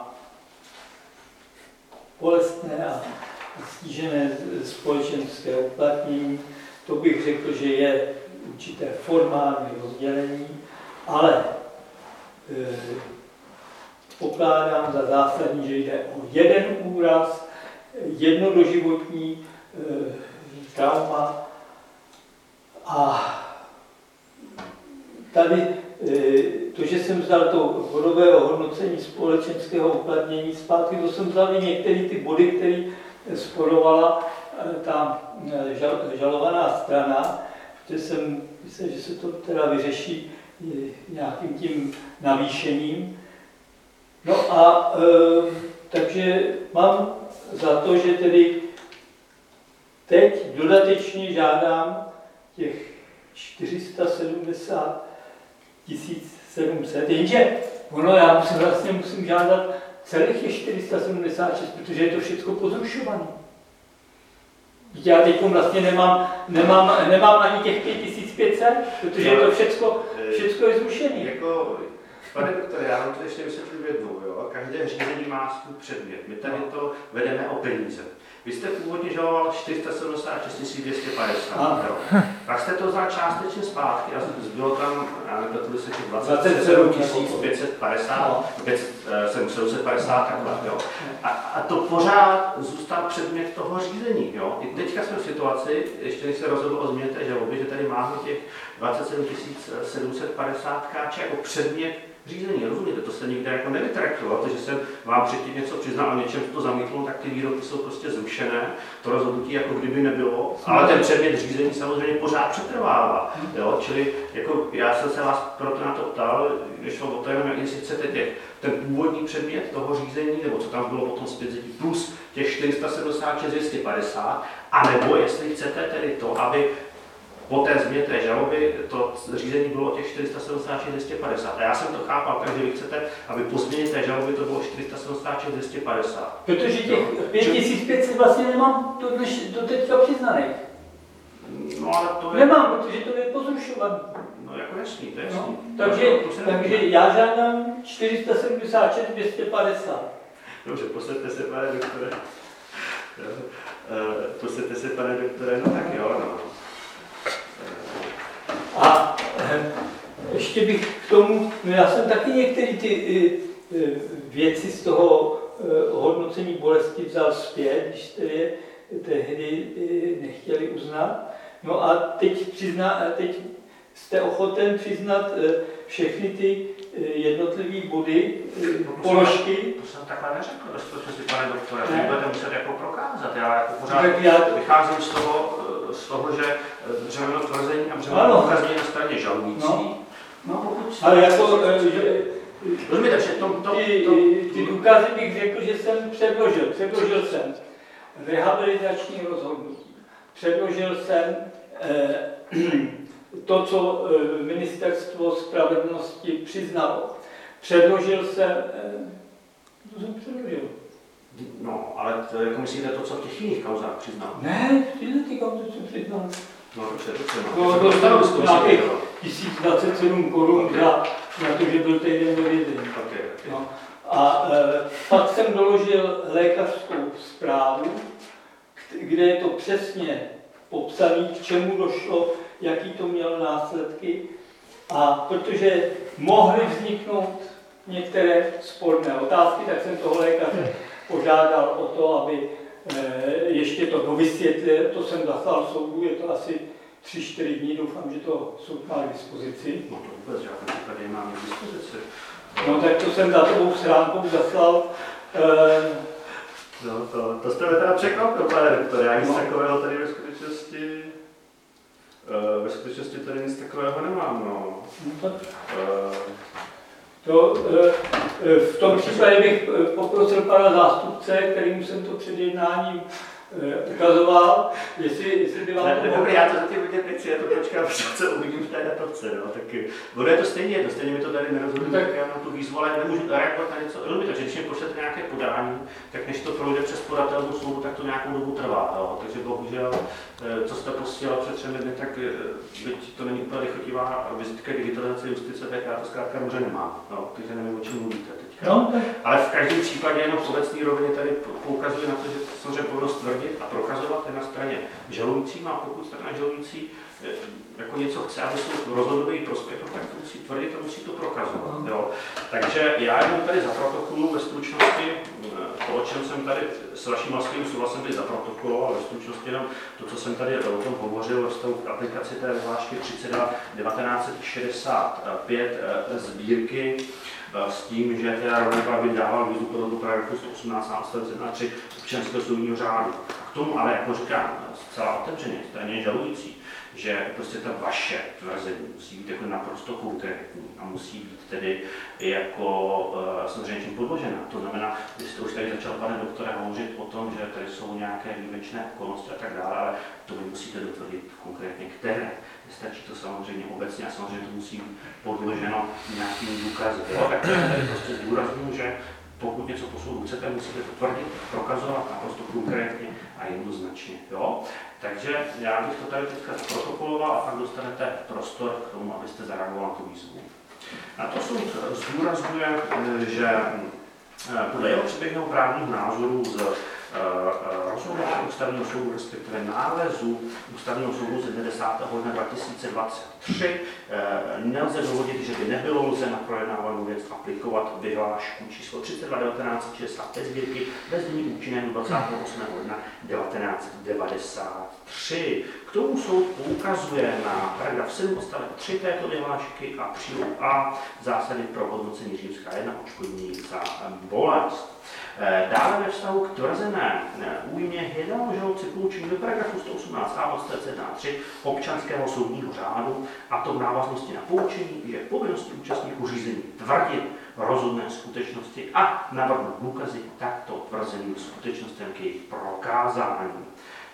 bolestné a stížené společenské uplatnění, to bych řekl, že je určité formální rozdělení, ale e, pokládám za zásadní, že jde o jeden úraz, jedno doživotní e, trauma a tady e, to, že jsem vzal to bodové hodnocení společenského uplatnění zpátky, to jsem vzal i některé ty body, které sporovala ta žal, žalovaná strana, protože jsem myslel, že se to teda vyřeší nějakým tím navýšením. No a e, takže mám za to, že tedy teď dodatečně žádám těch čtyři sta sedmdesát tisíc sedm set, jenže ono já musím, vlastně musím žádat celých těch čtyři sta sedmdesát šest, protože je to všechno pozrušované. Já teď vlastně nemám, nemám, nemám ani těch pět tisíc pět set, protože je to všechno, všechno je zrušené. Jako, pane doktore, já vám to ještě vysvětlím jednou, jo? Každé řízení má svůj předmět. My tady to vedeme o peníze. Vy jste původně žaloval čtyři sta sedmdesát šest tisíc dvě stě padesát, pak jste to vzal částečně zpátky a zbylo tam, já nepletu se těch dvacet sedm tisíc pět set padesát, sedm set padesát, takhle, jo. A, a to pořád zůstal předmět toho řízení, jo. I teďka jsme v situaci, ještě než se rozhodl o změně té žaloby, že tady máme těch dvacet sedm tisíc sedm set padesát káče jako předmět řízení, rozumíte, to se nikde jako nevytraktoval, takže jsem vám předtím něco přiznal a něčem to zamítl, tak ty výroky jsou prostě zrušené, to rozhodnutí jako kdyby nebylo, ale ten předmět řízení samozřejmě pořád přetrvává, jo, čili jako já jsem se vás proto na to ptal, když šlo o to jenom, jestli chcete těch, ten původní předmět toho řízení, nebo co tam bylo potom zpět plus těch čtyři sta sedmdesát šest dvě stě padesát, anebo jestli chcete tedy to, aby po té změně té žaloby to řízení bylo o těch čtyři sta sedmdesát šest dvě stě padesát. A já jsem to chápal tak, že vy chcete, aby po změně té žaloby to bylo čtyři sta sedmdesát šest dvě stě padesát. Protože těch pět tisíc pět set vlastně nemám do, dneš, do teďka přiznaných. No ale to je... Nemám, protože to je pozrušovaný. No jako jasný, to je jasný. No, takže, takže já žádám čtyři sta sedmdesát šest dvě stě padesát. Dobře, posaďte se, pane doktore. Posaďte se, pane doktore, no tak jo, no. A ještě bych k tomu, no já jsem taky některé ty věci z toho hodnocení bolesti vzal zpět, když jste je tehdy nechtěli uznat. No a teď, přizna, teď jste ochoten přiznat všechny ty jednotlivé body, no, položky. To jsem takhle neřekl, ve skutečnosti, pane doktore, to budete muset jako prokázat. Já jako pořád já... vycházím z toho, z toho, že břemeno tvrzení a břemeno důkazní na straně žalující. No, no ale jako, že, rozumíte, že to, to, ty, to, ty důkazy bych řekl, že jsem předložil. Předložil jsem rehabilitační rozhodnutí. Předložil jsem eh, to, co eh, Ministerstvo spravedlnosti přiznalo. Předložil jsem, eh, to jsem předložil. No, ale to, jako myslíte to, co v těch jiných kauzách přiznal? Ne, v těchto ty kauzy jsem přiznal. No, dobře, dobře. No, to stanovisko nějakých tisíc dvacet sedm korun okay. za, za to, že byl týden ve vězení. Okay, okay. No. A e, pak jsem doložil lékařskou zprávu, kde je to přesně popsané, k čemu došlo, jaký to mělo následky. A protože mohly vzniknout některé sporné otázky, tak jsem toho lékaře požádal o to, aby e, ještě to dovysvětlil. To jsem zaslal soudu, je to asi tři čtyři dní, doufám, že to soud má k dispozici. No to vůbec, já ten tady mám k dispozici. No tak to jsem za tebou sránkou zaslal. E, no to, to jste mě teda překvapil, pane doktore, já nic no. takového tady ve skutečnosti, uh, ve skutečnosti tady nic takového nemám, no. no tak. Uh, To, v tom případě bych poprosil pana zástupce, kterým jsem to před jednáním ukazoval, jestli, jestli by vám ne, to mohl... Já to zatím vidět nechci, já to počkám, co uvidím v té datovce, no, tak ono je to stejně, to stejně mi to tady nerozumí, tak já mám tu výzvu, ale nemůžu reagovat na něco, rozumíte, že když mi pošlete nějaké podání, tak než to projde přes podatelnu soudu, tak to nějakou dobu trvá, jo, takže bohužel, co jste posílal před třemi dny, tak byť to není úplně lichotivá vizitka digitalizace justice, tak já to zkrátka dobře nemám, no, takže nevím, o čem mluvíte teďka. No, tak. Ale v každém případě jenom v obecné rovině tady poukazuje na to, že samozřejmě povinnost tvrdit a prokazovat je na straně žalujícím, a pokud strana žalující jako něco chce, aby se rozhodl její prospěch, tak to musí tvrdit a musí to prokazovat. Jo? Takže já jenom tady za protokolu ve stručnosti, to, o čem jsem tady s vaším vlastním souhlasem tady zaprotokoloval, ve stručnosti jenom to, co jsem tady o tom hovořil ve vztahu k aplikaci té vyhlášky třicet dva devatenáct šedesát pět sbírky, s tím, že teda rovněž vydával výzvu podle paragrafu sto osmnáct odstavec jedna tři občanského soudního řádu. A k tomu ale, jako říkám, zcela otevřeně, straně žalující, že prostě ta vaše tvrzení musí být jako naprosto konkrétní a musí být tedy jako uh, samozřejmě čím podložena. To znamená, vy jste už tady začal, pane doktore, hovořit o tom, že tady jsou nějaké výjimečné okolnosti a tak dále, ale to vy musíte dotvrdit konkrétně, které. Nestačí to samozřejmě obecně a samozřejmě to musí být podloženo nějakým důkazem. Tak to je tady prostě zdůraznuju, že pokud něco po soudu chcete, musíte to tvrdit, prokazovat naprosto konkrétně a jednoznačně. Jo? Takže já bych to tady teďka protokoloval a pak dostanete prostor k tomu, abyste zareagoval na tu výzvu. Na to soud zdůrazňuje, že podle jeho předběžného právního názoru z rozhodnutí ústavního soudu, respektive nálezu ústavního soudu ze desátého ledna dva tisíce dvacet tři nelze dovodit, že by nebylo lze na projednávanou věc aplikovat vyhlášku číslo třicet dva devatenáct šedesát pět sbírky ve znění účinném dvacátého osmého ledna devatenáct devadesát tři. K tomu soud poukazuje na paragraf sedm odstavec tři této vyhlášky a přílohu A zásady pro hodnocení římská jedna odškodnění za bolest. Dále ve vztahu k tvrzené újmě je dalo žalobci poučení do paragrafu sto osmnáct a odstavec jedna tři občanského soudního řádu, a to v návaznosti na poučení, že povinnosti účastníků řízení tvrdit rozhodné skutečnosti a navrhnout důkazy takto tvrzeným skutečnostem k jejich prokázání.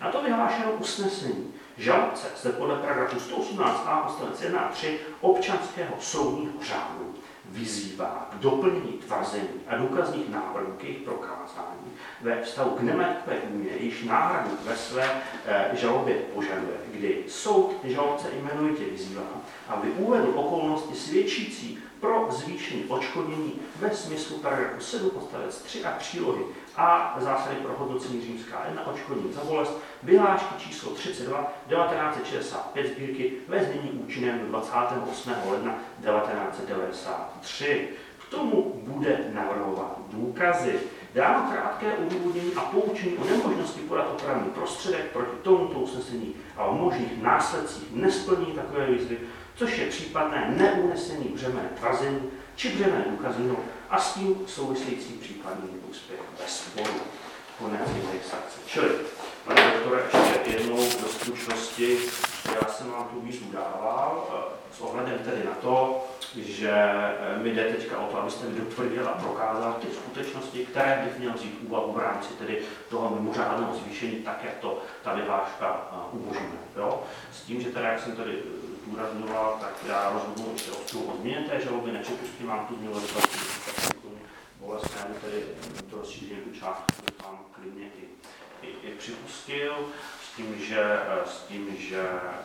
Na to vyhlášeno usnesení. Žalobce zde podle paragrafu sto osmnáct a odstavec jedna a tři občanského soudního řádu vyzývá k doplnění tvrzení a důkazních návrhů k jejich prokázání ve vztahu k nemajetkové újmě, již náhradu ve své e, žalobě požaduje, kdy soud žalobce jmenovitě vyzývá, aby uvedl okolnosti svědčící pro zvýšení odškodnění ve smyslu paragrafu sedm odstavec tři a přílohy a zásady pro hodnocení římská jedna odškodnění za bolest vyhlášky číslo třicet dva devatenáct set šedesát pět sbírky ve znění účinném dvacátého osmého ledna devatenáct set devadesát tři. K tomu bude navrhovat důkazy. Dáno krátké odůvodnění a poučení o nemožnosti podat opravný prostředek proti tomuto usnesení a o možných následcích nesplnění takové výzvy, což je případné neunesení břemene tvrzení či břemene důkazního a s tím související případný úspěch ve sporu. Konec indexace. Čili, pane doktore, ještě jednou do stručnosti, já jsem vám tu výzvu dával s ohledem tedy na to, že mi jde teďka o to, abyste mi dotvrdil a prokázal ty skutečnosti, které bych měl vzít v úvahu v rámci tedy toho mimořádného zvýšení, tak jak to ta vyhláška umožňuje. Jo? S tím, že teda, jak jsem tady zdůrazňoval, tak já rozhodnu ještě o změně té žaloby, nepřipustím vám tu změnu legislativu, bolestnému tedy to rozšíření tu částku, bych vám klidně i, i, i připustil, s tím, že, s tím, že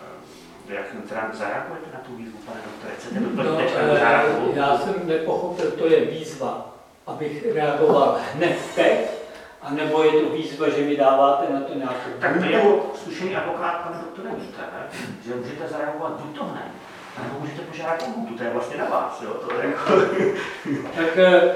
jak teda zareagujete na tu výzvu, pane doktore? Chcete no, e, já jsem nepochopil, to je výzva, abych reagoval hned teď, anebo je to výzva, že mi dáváte na to nějakou... Tak to jako zkušený advokát, pane doktore, víte, že můžete zareagovat buď to hned, nebo můžete požádat pokutu, to je vlastně na vás, jo? To je jako... Tak e,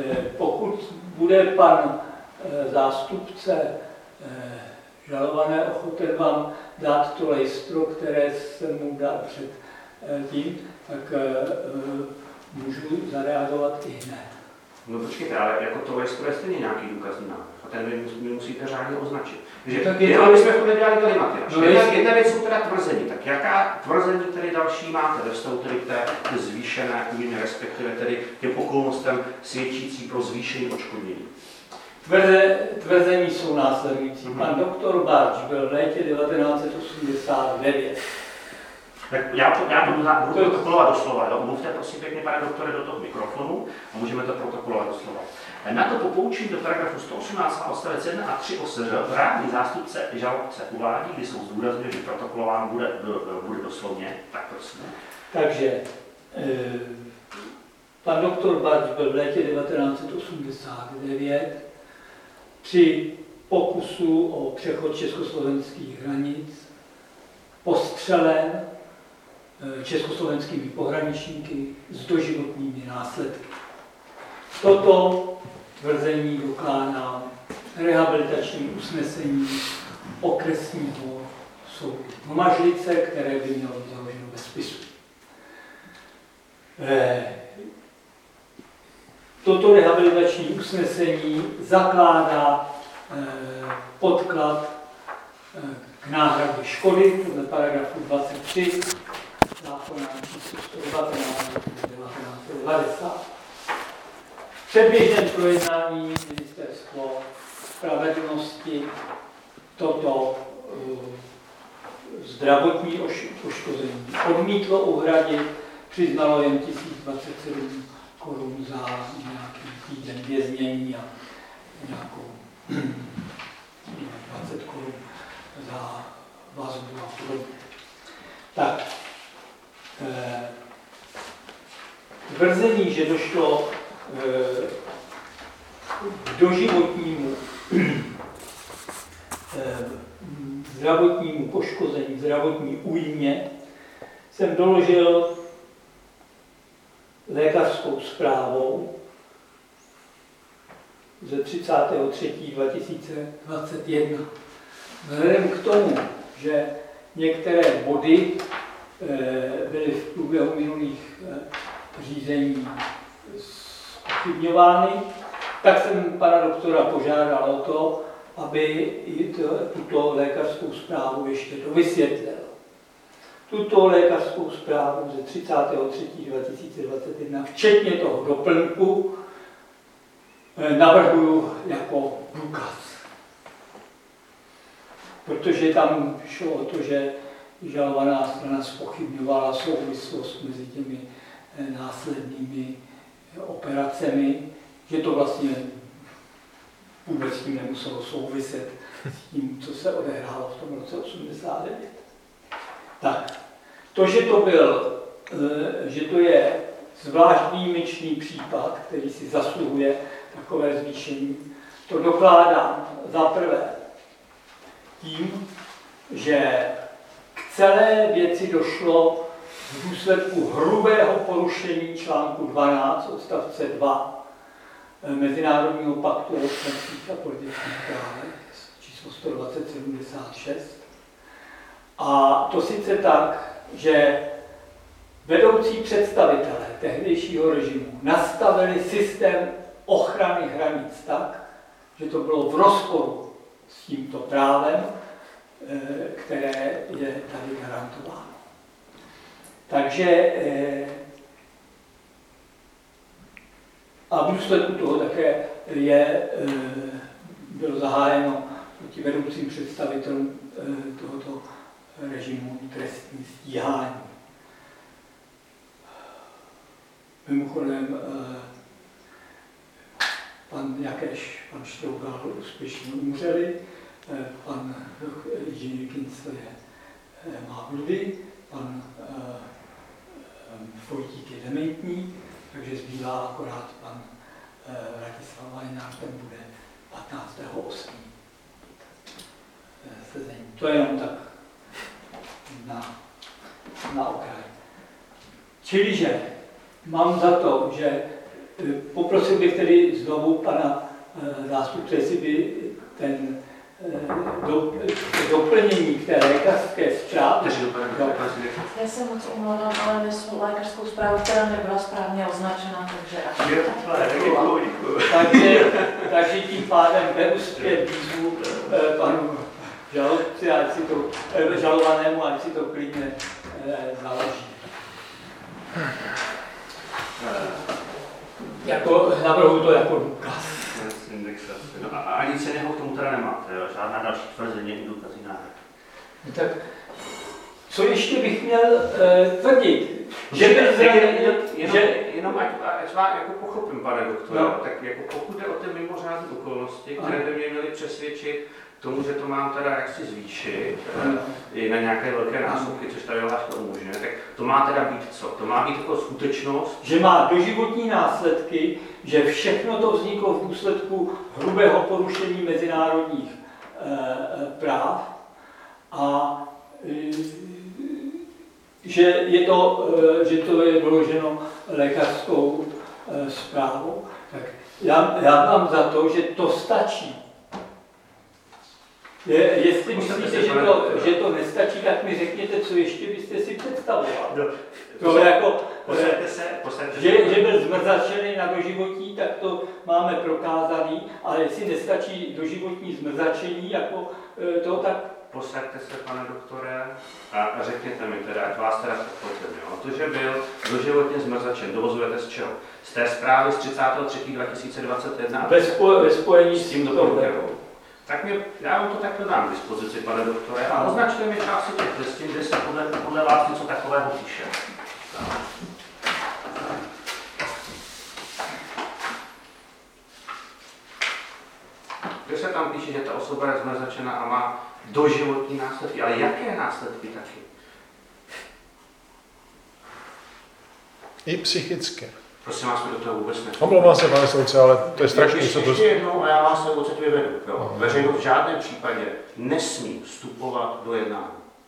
pokud bude pan e, zástupce e, žalované ochoten vám dát to lejstro, které jsem mu dal před tím, tak uh, můžu zareagovat i hned. No počkejte, ale jako to lejstro je stejně nějaký důkazní návrh a ten vy, vy musíte řádně označit. Takže tak je to, bychom to nedělali galimaty. No, jedna, jedna věc jsou teda tvrzení, tak jaká tvrzení tedy další máte ve vztahu tedy k té zvýšené újmě, respektive tedy těm okolnostem svědčící pro zvýšení odškodnění? Tvrze, tvrzení jsou následující. Pan doktor Barč byl v létě devatenáct set osmdesát devět. Tak já to, já to budu protokolovat doslova. Jo? Mluvte prosím pěkně, pane doktore, do toho mikrofonu a můžeme to protokolovat doslova. Na to po poučení do paragrafu sto osmnáct a odstavec jedna a tři O S Ř právní zástupce žalobce uvádí, kdy jsou zdůrazňuje, že protokolován bude, bude doslovně. Tak prosím. Takže e, pan doktor Barč byl v létě devatenáct set osmdesát devět při pokusu o přechod československých hranic postřelen československými pohraničníky s doživotními následky. Toto tvrzení dokládá rehabilitační usnesení okresního soudu Domažlice, které by mělo být založeno ve spisu. Toto rehabilitační usnesení zakládá podklad k náhradě škody podle paragrafu dvacet tři zákona číslo sto devatenáct devatenáct set devadesát. V předběžném projednání Ministerstvo spravedlnosti toto uh, zdravotní poškození odmítlo uhradit, přiznalo jen tisíc dvacet sedm korun za nějaký týden věznění a nějakou dvacet korun za vazbu a podobně. Tak, e, tvrzení, že došlo e, k doživotnímu e, zdravotnímu poškození, zdravotní újmě, jsem doložil lékařskou zprávou ze třicátého třetího dva tisíce dvacet jedna. Vzhledem k tomu, že některé body e, byly v průběhu minulých e, řízení zpochybňovány, tak jsem pana doktora požádal o to, aby i to, tuto lékařskou zprávu ještě dovysvětlil. Tuto lékařskou zprávu ze třicátého třetího dva tisíce dvacet jedna, včetně toho doplňku, navrhuju jako důkaz. protože tam šlo o to, že žalovaná strana zpochybňovala souvislost mezi těmi následnými operacemi, že to vlastně vůbec s tím nemuselo souviset s tím, co se odehrálo v tom roce osmdesát devět. Tak, to, že to byl, že to je zvlášť výjimečný případ, který si zasluhuje takové zvýšení, to dokládám za prvé tím, že k celé věci došlo v důsledku hrubého porušení článku dvanáct odstavce dva Mezinárodního paktu o občanských a politických právech číslo sto dvacet sedmdesát šest. A to sice tak, že vedoucí představitelé tehdejšího režimu nastavili systém ochrany hranic tak, že to bylo v rozporu s tímto právem, které je tady garantováno. Takže a v důsledku toho také je, bylo zahájeno proti vedoucím představitelům tohoto režimu trestní stíhání. Mimochodem, pan Jakeš, pan Štrougal úspěšně umřeli, pan inženýr Kincl má bludy, pan Vojtík je dementní, takže zbývá akorát pan Vratislav Vajnár, ten bude patnáctého osmého sezení. To je jenom tak na, na okraj. Čiliže mám za to, že poprosil bych tedy znovu pana zástupce, jestli by ten do, doplnění k té lékařské zprávě. Já se moc omlouvám, ale nesu lékařskou zprávu, která nebyla správně označena, takže až takže, takže tím pádem beru zpět výzvu panu žalobci, ať si to, žalovanému, ať si to klidně založí. Jako, navrhuji to jako důkaz. No a, a nic jiného k tomu teda nemáte, jo? Žádná další tvrzení ani důkazy náhrad. No tak, co ještě bych měl uh, tvrdit? Že Můžete, by jenom, jenom, že... jenom ať, ať vás jako pochopím, pane doktore, no. Tak jako pokud jde o ty mimořádné okolnosti, které by mě měly přesvědčit tomu, že to mám teda jaksi zvýšit no. I na nějaké velké násobky, což tady vás umožňuje, tak to má teda být co? To má být jako skutečnost? Že má doživotní následky, že všechno to vzniklo v důsledku hrubého porušení mezinárodních e, práv a e, že, je to, e, že to je doloženo lékařskou e, zprávou. Tak já, já mám za to, že to stačí. Je, jestli myslíte, že to, že to nestačí, tak mi řekněte, co ještě byste si představoval. No, to jako, posaďte se, posaďte že, se. že byl zmrzačený na doživotní, tak to máme prokázaný, ale jestli nestačí doživotní zmrzačení, jako to tak... Posaďte se, pane doktore, a, a řekněte mi teda, ať vás teda podpořím. To, že byl doživotně zmrzačen, dovozujete z čeho? Z té zprávy z třicátého třetího dva tisíce dvacet jedna? Ve, spo, ve spojení s tím doplňkem. Tak mě, já vám to takhle dám k dispozici, pane doktore, a označte mi části těch listin, kde se podle, podle vás něco takového píše. Kde se tam píše, že ta osoba je zmrzačena a má doživotní následky, ale jaké následky taky? I psychické. Prosím vás, mi do toho vůbec nechci. Omlouvám se, pane soudce, ale to je strašný. Ještě, ještě jednou, a já vás se odsaď vyvedu. Jo. Veřejnost v žádném případě nesmí vstupovat do jednání.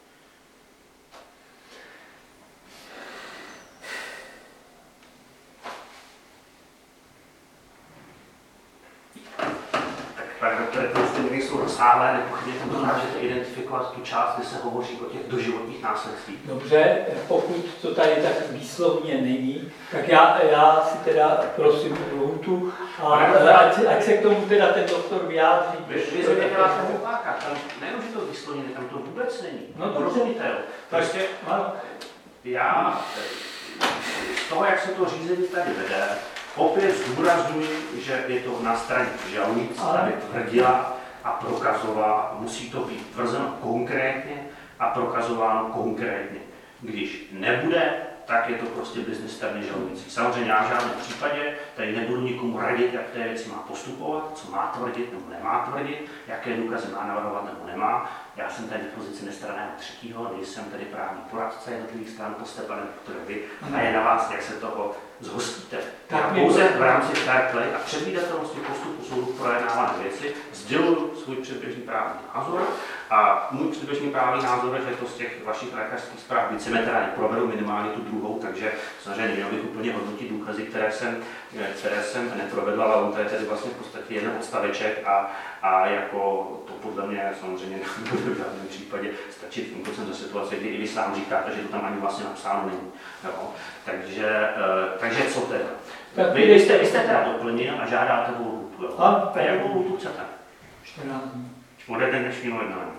Tak, doktore, ty listy nejsou rozsáhlé, nepochybně to dokážete identifikovat tu část, kde se hovoří o těch doživotních následcích. Dobře, pokud to tady tak výslovně není, tak já, já si teda prosím lhůtu a ať, ať se k tomu teda ten doktor vyjádří. Vy, vy se děláte hlupáka, tam nejenom, že to výslovně, tam to vůbec není. No to rozumíte, jo? Prostě, ano. Já z toho, jak se to řízení tady vede, opět zdůrazňuji, že je to na straně žalující, aby tvrdila, a prokazováno, musí to být tvrzeno konkrétně a prokazováno konkrétně. Když nebude, tak je to prostě business termín žalující. Samozřejmě já v žádném případě tady nebudu nikomu radit, jak té věci má postupovat, co má tvrdit nebo nemá tvrdit, jaké důkazy má navrhovat nebo nemá. Já jsem tady v pozici nestranného třetího, nejsem tady právní poradce jednotlivých stran, to jste, pane doktore, vy, a je na vás, jak se toho zhostíte. Já pouze v rámci fair play a předvídatelnosti postupu soudu projednávané věci sděluju svůj předběžný právní názor a můj předběžný právní názor je, že to z těch vašich lékařských zpráv víceméně teda neprovedu minimálně tu druhou, takže samozřejmě neměl bych úplně hodnotit důkazy, které jsem, které jsem neprovedl, ale on to je tedy vlastně v podstatě jeden odstaveček a, a jako to podle mě samozřejmě nebude v žádném případě stačit v jsem za situace, kdy i vy sám říkáte, že to tam ani vlastně napsáno není. No. Takže, takže co teda? Vy, vy, jste, vy jste teda doplnil a žádáte o lhůtu, jo? A jakou lhůtu chcete? čtrnáct dní. Ode dnešního jednání.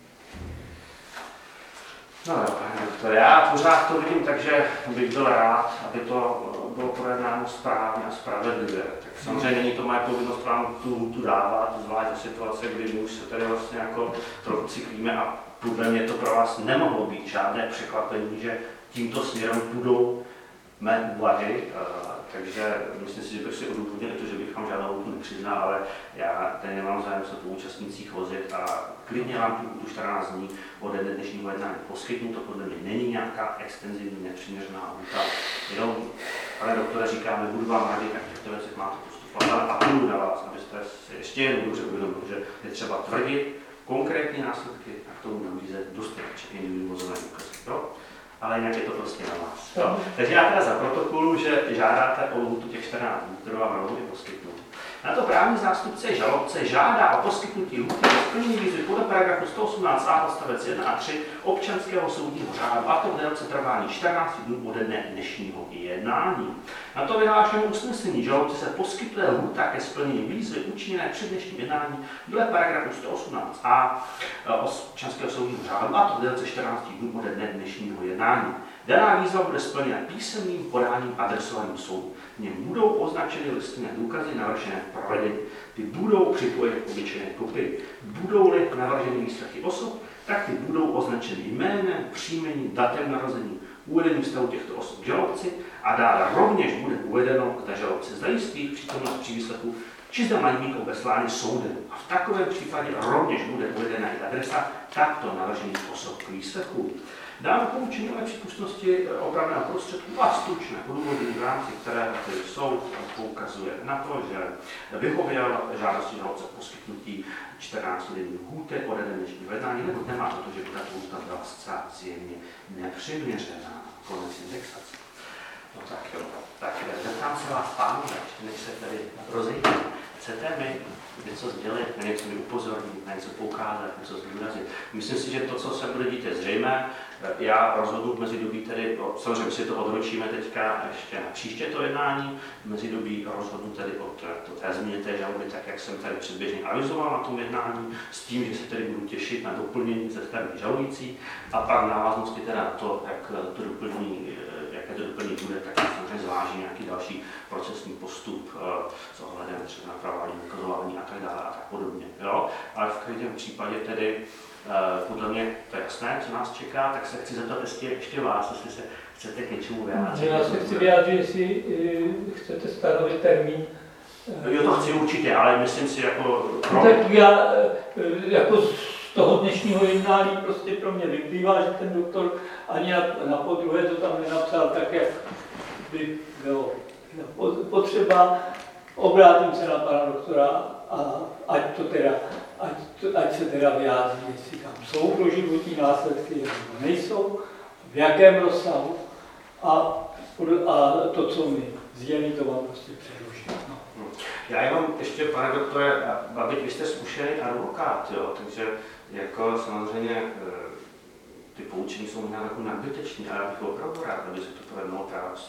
No jo, pane doktore, já pořád to vidím tak, že bych byl rád, aby to bylo projednáno správně a spravedlivě. Tak samozřejmě není to moje povinnost vám tu lhůtu dávat, zvlášť za situace, kdy my už se tady vlastně jako trochu cyklíme a podle mě to pro vás nemohlo být žádné překvapení, že tímto směrem půjdou mé úvahy, takže myslím si, že bych si odůvodnil to, že bych vám žádnou lhůtu nepřiznal, ale já tady nemám zájem se po účastnících vozit a klidně vám tu lhůtu čtrnáct dní ode dnešního jednání poskytnu, to podle mě není nějaká extenzivní, nepřiměřená lhůta. Jenom, pane doktore, říkáme, budu vám radit, jak v těchto věcech máte postupovat, ale apeluji na vás, abyste si ještě jednou dobře uvědomili, že je třeba tvrdit konkrétní následky a k tomu nabízet dostatečně individualizované důkazy. Ale jinak je to prostě na vás. No. Takže já teda za protokolu, že žádáte o lhůtu těch čtrnáct dní, kterou vám rovnou i poskytnu. Na to právní zástupce žalobce žádá o poskytnutí lhůty pro splnění výzvy podle paragrafu sto osmnáct a odstavec jedna a tři občanského soudního řádu, a to v délce trvání čtrnáct dnů ode dne dnešního jednání. Na to vyhlášené usnesení žalobce se poskytuje lhůta ke splnění výzvy učiněné před dnešním jednání dle paragrafu sto osmnáct a občanského soudního řádu, a to v délce čtrnáct dnů ode dne dnešního jednání. Daná výzva bude splněna písemným podáním adresovaným soudu. V něm budou označeny listinné důkazy navržené k provedení. Ty budou připojeny k obyčejné kopii. Budou-li navrženy výslechy osob, tak ty budou označeny jménem, příjmením, datem narození, uvedením vztahu těchto osob k žalobci a dále rovněž bude uvedeno, zda žalobci zajistí přítomnost při výslechu, či zda mají být obeslány soudem. A v takovém případě rovněž bude uvedena i adresa takto navržených osob k výslechu. Dáme poučení o nepřípustnosti opravného prostředku a stručné odůvodnění, v rámci kterého soud poukazuje na to, že vyhověl žádosti žalobce poskytnutí čtrnácti denní lhůty ode dnešního jednání, nebo nemá to, že ta lhůta byla zcela zjevně nepřiměřená. Konec indexace. No tak jo, tak zeptám se vás, pánové, než se tady rozejdeme. Chcete mi něco sdělit, na něco mi upozornit, na něco poukázat, něco zdůraznit. Myslím si, že to, co se bude dít, je zřejmé. Já rozhodnu v mezidobí tedy, samozřejmě si to odročíme teďka ještě na příště to jednání, v mezidobí rozhodnu tedy od té změny té žaloby, tak jak jsem tady předběžně avizoval na tom jednání, s tím, že se tedy budu těšit na doplnění ze strany žalující a pak návaznosti teda na to, jak to doplnění, jaké to doplnění bude, tak samozřejmě zváží nějaký další procesní postup s ohledem třeba na pravování, vykazování a tak dále a tak podobně. Jo? Ale v každém případě tedy podle mě to je jasné, co nás čeká, tak se chci zeptat ještě, ještě vás, jestli se chcete k něčemu vyjádřit. Já se chci vyjádřit, jestli chcete stanovit termín. Jo, to chci určitě, ale myslím si jako... No, tak já jako z toho dnešního jednání prostě pro mě vyplývá, že ten doktor ani na, na podruhé to tam nenapsal tak, jak by bylo potřeba. Obrátím se na pana doktora a ať to teda Ať, to, ať se teda vyjádří, jestli tam jsou doživotní následky, nebo nejsou, v jakém rozsahu a, a to, co mi sdělí, to vám prostě předložím. No. Já jenom ještě, pane doktore, Babik, vy jste zkušený advokát, jo, takže jako samozřejmě ty poučení jsou možná jako nadbytečné, ale já bych opravdu rád, aby se to povedlo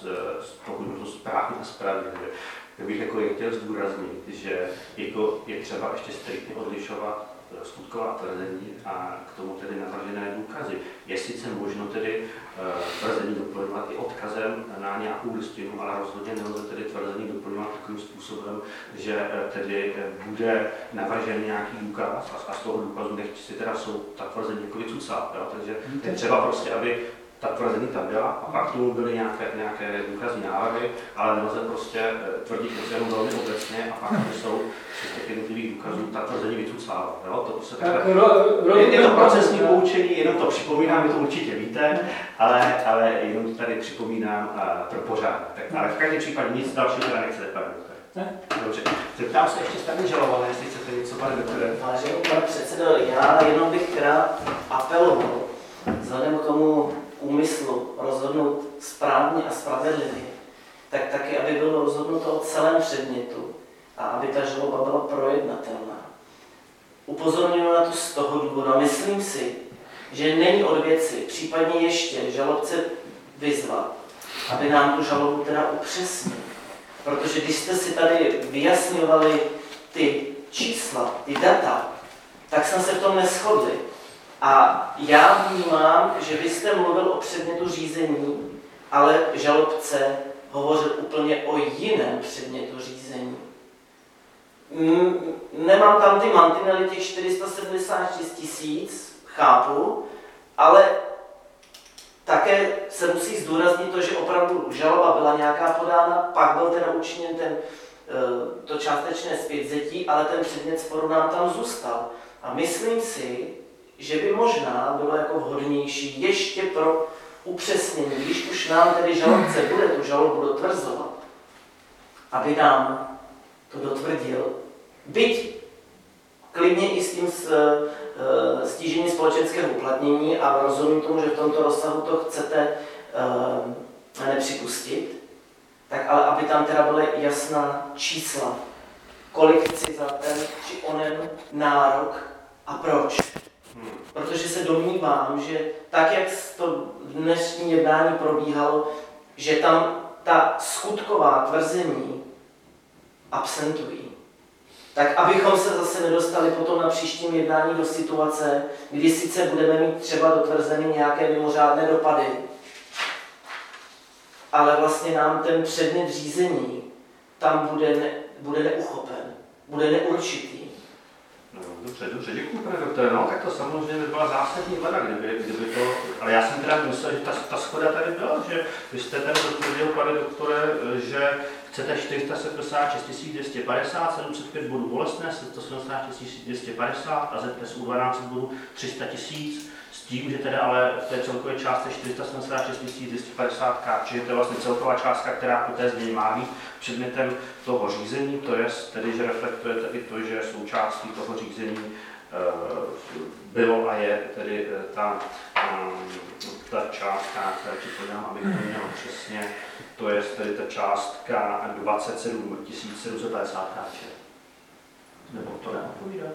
pokud to správně a spravedlivě. Já bych jako chtěl zdůraznit, že jako je třeba ještě striktně odlišovat skutková tvrzení a k tomu tedy navržené důkazy. Je sice možno tedy tvrzení doplňovat i odkazem na nějakou listinu, ale rozhodně nelze tedy tvrzení doplňovat takovým způsobem, že tedy bude navržen nějaký důkaz a z toho důkazu nechci si teda jsou ta tvrzení jako vycucat. Takže je třeba prostě, aby ta tvrzení tam byla a pak tomu byly nějaké, nějaké důkazní návrhy, ale nelze prostě tvrdit něco jenom velmi obecně a pak jsou z těch jednotlivých důkazů ta tvrzení vycucávat. To prostě tak ro, je, je to procesní poučení, jenom to připomínám, vy to určitě víte, ale, ale jenom to tady připomínám uh, pro pořádek. Ale v každém případě nic dalšího teda nechcete, pane doktore. Ne? Dobře. Zeptám se ještě stavní žalované, jestli chcete něco, pane doktore. Vážený pane předsedo, já jenom bych rád apeloval vzhledem k tomu úmyslu rozhodnout správně a spravedlivě, tak taky, aby bylo rozhodnuto o celém předmětu a aby ta žaloba byla projednatelná. Upozorňuji na to z toho důvodu a myslím si, že není od věci případně ještě žalobce vyzvat, aby nám tu žalobu teda upřesnil. Protože když jste si tady vyjasňovali ty čísla, ty data, tak jsme se v tom neshodli. A já vnímám, že vy jste mluvil o předmětu řízení, ale žalobce hovořil úplně o jiném předmětu řízení. Nemám tam ty mantinely těch čtyři sta sedmdesát šest tisíc, chápu, ale také se musí zdůraznit to, že opravdu žaloba byla nějaká podána, pak byl teda učiněn ten, to částečné zpětvzetí, ale ten předmět sporu nám tam zůstal. A myslím si, že by možná bylo jako vhodnější ještě pro upřesnění, když už nám tedy žalobce bude tu žalobu dotvrzovat, aby nám to dotvrdil, byť klidně i s tím stížením společenského uplatnění a rozumím tomu, že v tomto rozsahu to chcete uh, nepřipustit, tak ale aby tam teda byly jasná čísla, kolik chci za ten či onen nárok a proč. Protože se domnívám, že tak, jak to dnešní jednání probíhalo, že tam ta skutková tvrzení absentují. Tak abychom se zase nedostali potom na příštím jednání do situace, kdy sice budeme mít třeba dotvrzeny nějaké mimořádné dopady, ale vlastně nám ten předmět řízení tam bude, ne, bude neuchopen, bude neurčitý. No, dobře, dobře, děkuji, pane doktore. No, tak to samozřejmě by byla zásadní vada, kdyby, kdyby to, ale já jsem teda myslel, že ta, ta shoda tady byla, že vy jste tady dotvrdil, pane doktore, že chcete čtyři sta sedmdesát šest tisíc dvě stě padesát, sedm set pět bodů bolestné, sto sedmdesát šest tisíc dvě stě padesát a Z S U dvanáct bodů tři sta tisíc, s tím, že teda ale v té celkové části čtyři sta sedmdesát šest tisíc dvě stě padesát K, čili to je vlastně celková částka, která po té změně má být předmětem toho řízení, to je tedy, že reflektuje i to, že součástí toho řízení bylo a je tedy ta, ta částka, která připomínám, abych to měl přesně, to je tedy ta částka dvacet sedm tisíc sedm set padesát K. Nebo to neodpovídá?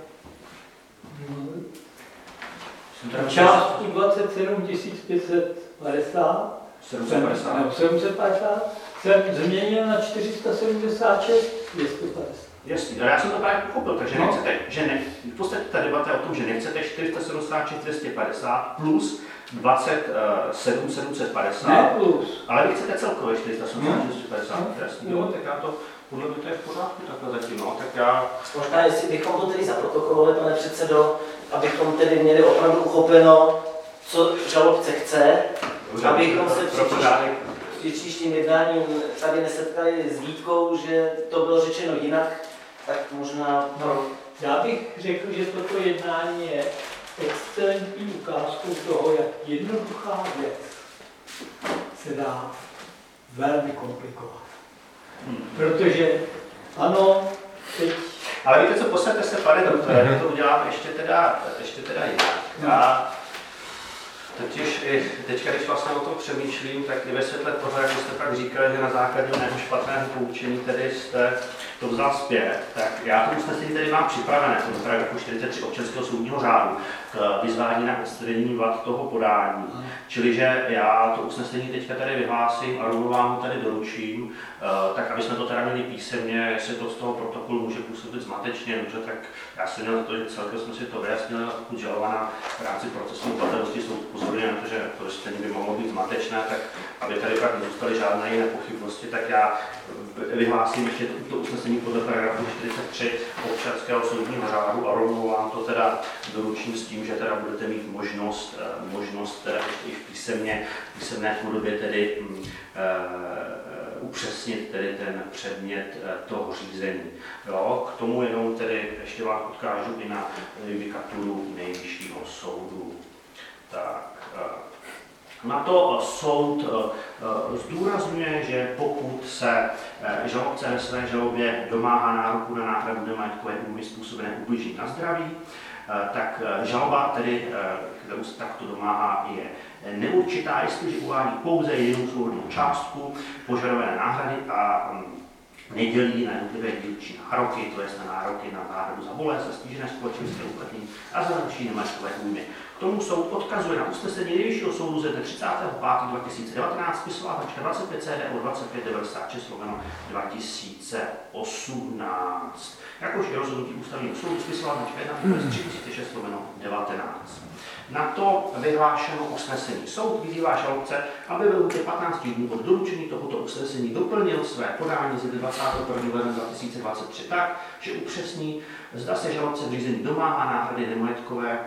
Částku dvacet sedm tisíc pět set padesát, sedm set padesát. Nebo sedm set padesát jsem změnil na čtyři sta sedmdesát šest dvě stě padesát. Jasný, ale já jsem to právě pochopil, takže no. nechcete, že ne, v podstatě ta debata je o tom, že nechcete čtyři sta sedmdesát šest dvě stě padesát plus dvacet sedm sedm set padesát, ne plus. Ale vy chcete celkově čtyři sta sedmdesát šest dvě stě padesát, no. Jasný, no. Tak já to, podle mě to je v pořádku takhle zatím, no, tak já... Možná, jestli bychom to tedy zaprotokolovali, pane předsedo, abychom tedy měli opravdu uchopeno, co žalobce chce, dobře, abychom pro, se při příštím jednáním tady nesetkali s výtkou, že to bylo řečeno jinak, tak možná... No, já bych řekl, že toto jednání je excelentní ukázkou toho, jak jednoduchá věc se dá velmi komplikovat. Hmm. Protože ano, teď... Ale víte co, posaďte se, pane doktore, to uděláme ještě teda, ještě teda jinak. Já totiž i teďka, když vlastně o tom přemýšlím, tak i ve světle toho, jak jste pak říkali, že na základě mého špatného poučení tedy jste to vzal zpět, tak já to usnesení tedy mám připravené, to paragrafu čtyřicet tři občanského soudního řádu. k vyzvání na odstranění vad toho podání. Čili, že já to usnesení teďka tady vyhlásím a rovnou vám ho tady doručím, tak aby jsme to teda měli písemně, jestli to z toho protokolu může působit zmatečně, dobře, tak já jsem měl to, že celkem jsme si to vyjasnili, a pokud žalovaná v rámci procesu uplatněnosti jsou upozorněni na to, že to rozčtení by mohlo být zmatečné, tak aby tady pak nezůstaly žádné jiné pochybnosti, tak já vyhlásím ještě to usnesení podle paragrafu čtyřicet tři občanského soudního řádu a rovnou vám to teda doručím s tím, že teda budete mít možnost, možnost teda ještě i v písemně, písemné podobě tedy uh, upřesnit tedy ten předmět toho řízení. Jo, k tomu jenom tedy ještě vám odkážu i na judikaturu Nejvyššího soudu. Tak, na to soud zdůrazňuje, že pokud se žalobce ve své žalobě domáhá nároku na náhradu nemajetkové újmy způsobené ublížení na zdraví, tak žaloba tedy, kterou se takto domáhá, je neurčitá, jestliže uvádí pouze jedinou svobodnou částku požadované náhrady a nedělí na jednotlivé dílčí nároky, to je na nároky na náhradu za bolest, za stížené společenské uplatnění a za další nemajetkové újmy. K tomu soud odkazuje na usnesení Nejvyššího soudu ze dne třicátého pátého dva tisíce devatenáct, spisovávačka dvacet pět C D O dvacet pět devadesát šest lomeno dva tisíce osmnáct. Jakož i rozhodnutí ústavního soudu spisovávačka tři tisíce šest lomeno devatenáct. Na to vyhlášeno usnesení. Soud vyzývá žalobce, aby ve lhůtě patnácti dnů od doručení tohoto usnesení doplnil své podání ze dvacátého prvního ledna dva tisíce dvacet tři tak, že upřesní, zda se žalobce v řízení domáhá náhrady nemajetkové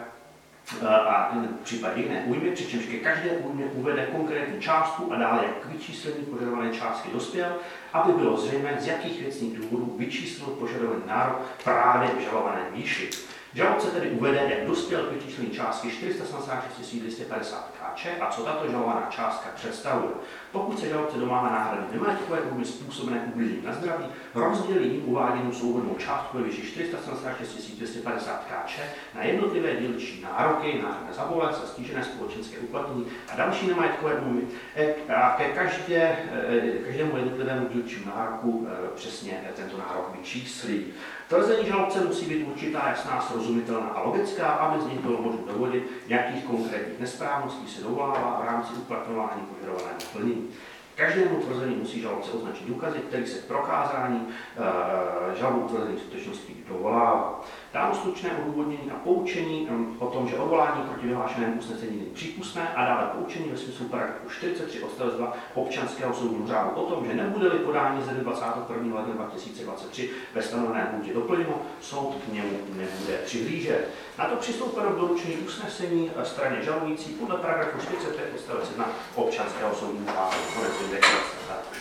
a v případě jiné újmy, přičemž ke každé újmě uvede konkrétní částku a dále jak k vyčíslení požadované částky dospěl, aby bylo zřejmé, z jakých věcných důvodů vyčíslil požadovaný nárok právě v žalované výši. Žalobce tedy uvede, jak dospěl k vyčíslení částky čtyři sta sedmdesát šest tisíc dvě stě padesát Kč a co tato žalovaná částka představuje. Pokud se žalobce domáhá náhrady nemajetkové újmy způsobené ublížením na zdraví, rozdělí jim uváděnou souhodnou částku ve výši čtyři sta sedmdesát šest tisíc dvě stě padesát Kč na jednotlivé dílčí nároky, náhrady za bolest, za stížené společenské uplatnění a další nemajetkové újmy a ke každé, každému jednotlivému dílčímu nároku přesně tento nárok vyčíslí. Tvrzení žalobce musí být určitá, jasná, srozumitelná a logická, aby z nich bylo možno dovodit, jakých konkrétních nesprávností se dovolává v rámci uplatňování požadovaného plnění. Každému tvrzení musí žalobce označit důkazy, který se k prokázání e, žalobu utvrzených skutečností dovolává. Dáno stručné odůvodnění a poučení o tom, že odvolání proti vyhlášenému usnesení není přípustné a dále poučení ve smyslu paragrafu čtyřicet tři odstavec dva občanského soudního řádu o tom, že nebude-li podání ze dvacátého prvního ledna dva tisíce dvacet tři ve stanovené lhůtě doplněno, soud k němu nebude přihlížet. Na to přistoupeno k doručení usnesení straně žalující podle paragrafu čtyřicet pět odstavec jedna občanského soudního řádu. Konec deklarace.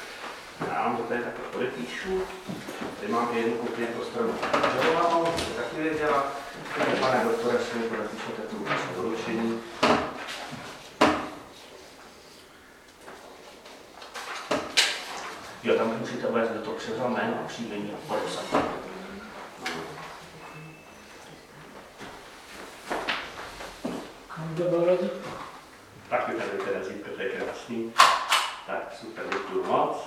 Já vám to tady takhle podepíšu. Tady mám jednu kopii pro stranu žalovanou, to taky věděla. Pane doktore, si mi podepíšete tu doručení. Jo, tam musíte uvést, kdo to převzal jméno a příjmení a podepsat. Kam to bylo razítko? Tak vy tady víte razítko, to je krásný. Tak, super, děkuju moc.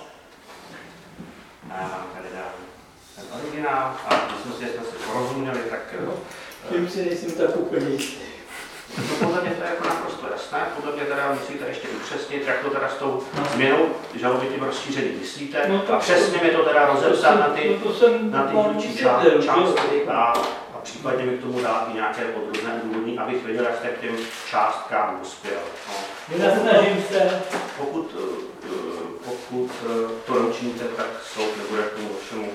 A tady dám ten originál a když jsme si, jsme si porozuměli, tak... Tím si nejsem tak úplně jistý. No podle mě to je jako naprosto jasné, podle mě teda musíte ještě upřesnit, jak to teda s tou změnou žaloby tím rozšířením myslíte no a přesně mi to teda rozepsat na ty, no na ty dílčí částky a, a případně mi k tomu dát i nějaké podrobné důvodní, abych věděl, jak jste k těm částkám dospěl. No. Nesnažím se. Pokud, pokud to neučiníte, tak soud nebude k tomu všemu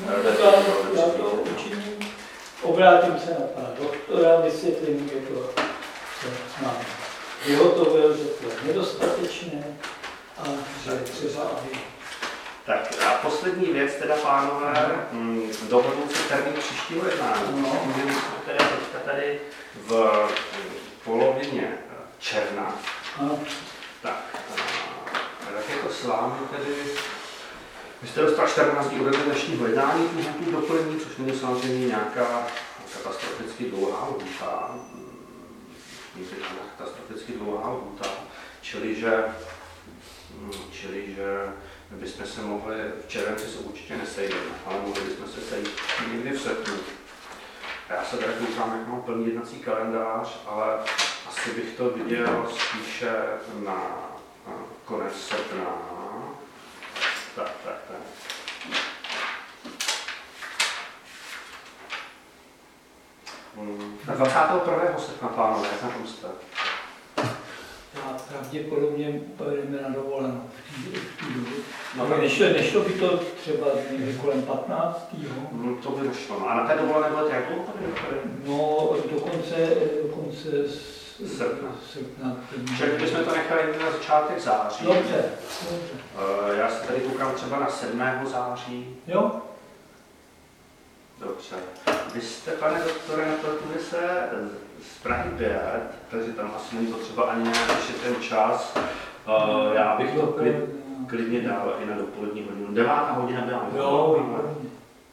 učiním. Obrátím se na pana doktora, vysvětlím, že to, co mám vyhotovil, že to je nedostatečné a že je třeba, aby... Tak a poslední věc, teda pánové, no. dohodnou se termín příštího jednání. No. My jsme teda teďka tady v polovině června. No. Tak, tak jako s vámi tedy... Vy jste dostal čtrnáct dní ode dnešního jednání, tu doplnění, což není samozřejmě nějaká katastroficky dlouhá lhůta. Katastroficky dlouhá lhůta, čili že, čili že bychom se mohli, v červenci se určitě nesejdeme, ale mohli bychom se sejít někdy v srpnu. Já se tady koukám, jak mám plný jednací kalendář, ale asi bych to viděl spíše na, na konec srpna. Tak, tak, tak. Hmm. Na dvacátého prvního srpna plánuje, jak na tom jste? Já pravděpodobně pojedeme na dovolenou v té době. No, nešlo, nešlo by to třeba kolem patnáctého No, to by došlo. No, a na té dovolené budete jak dlouho tady? No, dokonce, dokonce srpna. srpna. Čili bychom to nechali na začátek září. Dobře, dobře. Uh, já se tady koukám třeba na sedmého září. Jo? Dobře. Vy jste, pane doktore, na to se z Prahy pět, takže tam asi není potřeba ani nějak ještě ten čas. Uh, já bych to klid, klidně dal i na dopolední hodinu. Devátá hodina byla. Jo, výborně.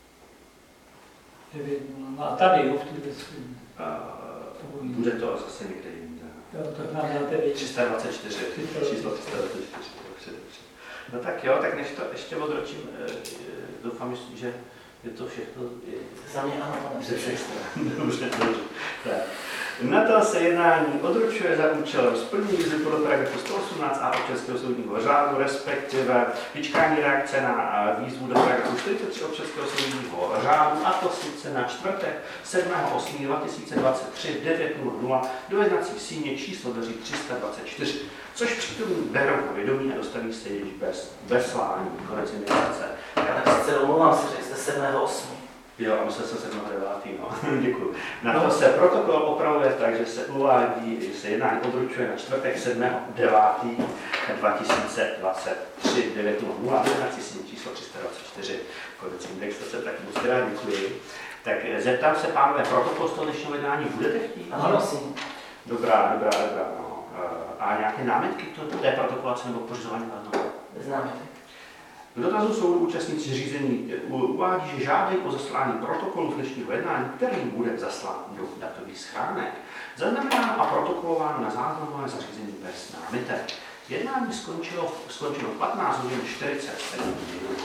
A tady, jo, v té vesku. Uh, bude to zase někde jinde. Jo, tak nám dáte vědět. tři sta dvacet čtyři, číslo tři sta dvacet čtyři. Dobře, dobře. No tak jo, tak než to ještě odročím, doufám, že je to všechno. Za mě ano, pane předsedo. Dobře, dobře. Tak. Na to se jednání odročuje za účelem splnění výzvy podle paragrafu sto osmnáct a občanského soudního řádu, respektive vyčkání reakce na výzvu do paragrafu čtyřicet tři občanského soudního řádu, a to sice na čtvrtek sedmého osmého dva tisíce dvacet tři v devět nula nula do jednací síně číslo dveří tři sta dvacet čtyři, což přítomní berou na vědomí a dostaví se již bez, bez slání. Konec indikace. Pane předsedo, omlouvám se, řekl jste sedmého osmého Jo, a myslel jsem sedmého devátého No. Děkuji. Na to se protokol opravuje tak, že se uvádí, že se jednání odročuje na čtvrtek sedmého devátého dva tisíce dvacet tři v devět nula nula do jednací síně číslo tři sta dvacet čtyři. Konec indexace, tak moc krát děkuji. Tak zeptám se, pánové, protokol z toho dnešního jednání budete chtít? Ano, prosím. Dobrá, dobrá, dobrá. No. A nějaké námitky k té protokolaci nebo pořizování záznamu? Bez námitek. V dotazu soudu účastníci řízení uvádí, že žádají o zaslání protokolu z dnešního jednání, který bude zaslán do datových schránek. Zaznamenáno a protokolováno na záznamové zařízení bez námitek. Jednání skončilo, skončilo v patnáct hodin čtyřicet sedm minut.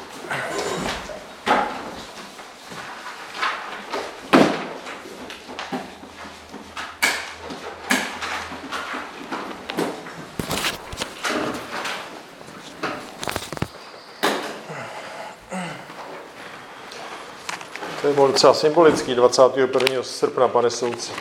To je bylo docela symbolický, dvacátého prvního srpna, pane soudci.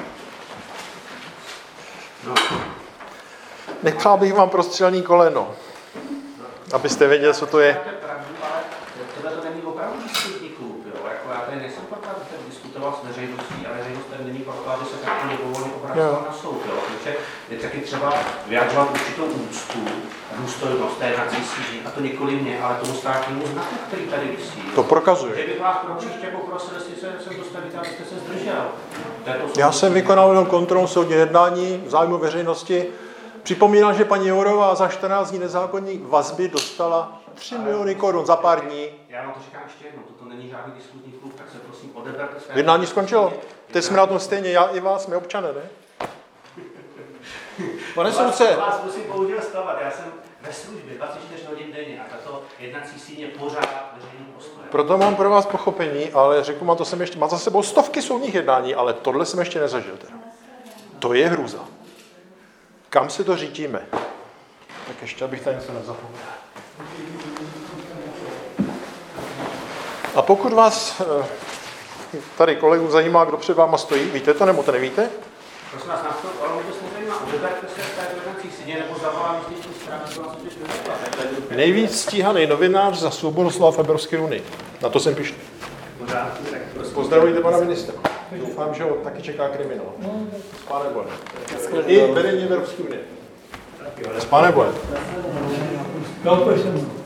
No. Nechal bych vám prostřelný koleno, abyste věděli, co to je. Tohle to není opravdu diskutní klub, jo? Jako já tady nejsem proto, abych tady diskutoval s veřejností, ale veřejnost tady není proto, aby se tak nepovolně obracela na soud, jo? Takže je taky třeba vyjadřovat určitou úctu a důstojnost té jednací síně, a to nikoli mě, ale tomu státnímu znaku, který tady visí. To prokazuje. Že bych vás pro příště poprosil, jestli se sem dostavíte, abyste se zdržel. Já jsem vykonal jenom kontrolu soudního jednání v zájmu veřejnosti. Připomínám, že paní Jourová za čtrnáct dní nezákonní vazby dostala tři miliony korun za pár dní. Já vám to říkám ještě jednou, toto není žádný diskutní klub, tak se prosím odeberte své... Jednání skončilo. Teď jsme na tom stejně, já i vás, jsme občané, ne? Pane soudce. Já vás musím bohužel stavat, já jsem ve službě dvacet čtyři hodin denně a tato jednací síně pořád veřejný postoj. Proto mám pro vás pochopení, ale řeknu, má to jsem ještě, má za sebou stovky soudních jednání, ale tohle jsem ještě nezažil teda. To je hrůza. Kam se to řítíme? Tak ještě, abych tady něco nezapomněl. A pokud vás tady kolegů zajímá, kdo před váma stojí, víte to nebo to nevíte? Prosím vás, nás to, ale mě to nezajímá. Odeberte se v té jednací síně nebo zavolám justiční stranu, co vás už nevěděla. Nejvíc stíhaný novinář za svobodu slova v Evropské unii. Na to jsem pišný. Pozdravujte pana ministra. Doufám, že ho taky čeká kriminál. S pánem Bohem. I vedení Evropské unie. S pánem Bohem. No,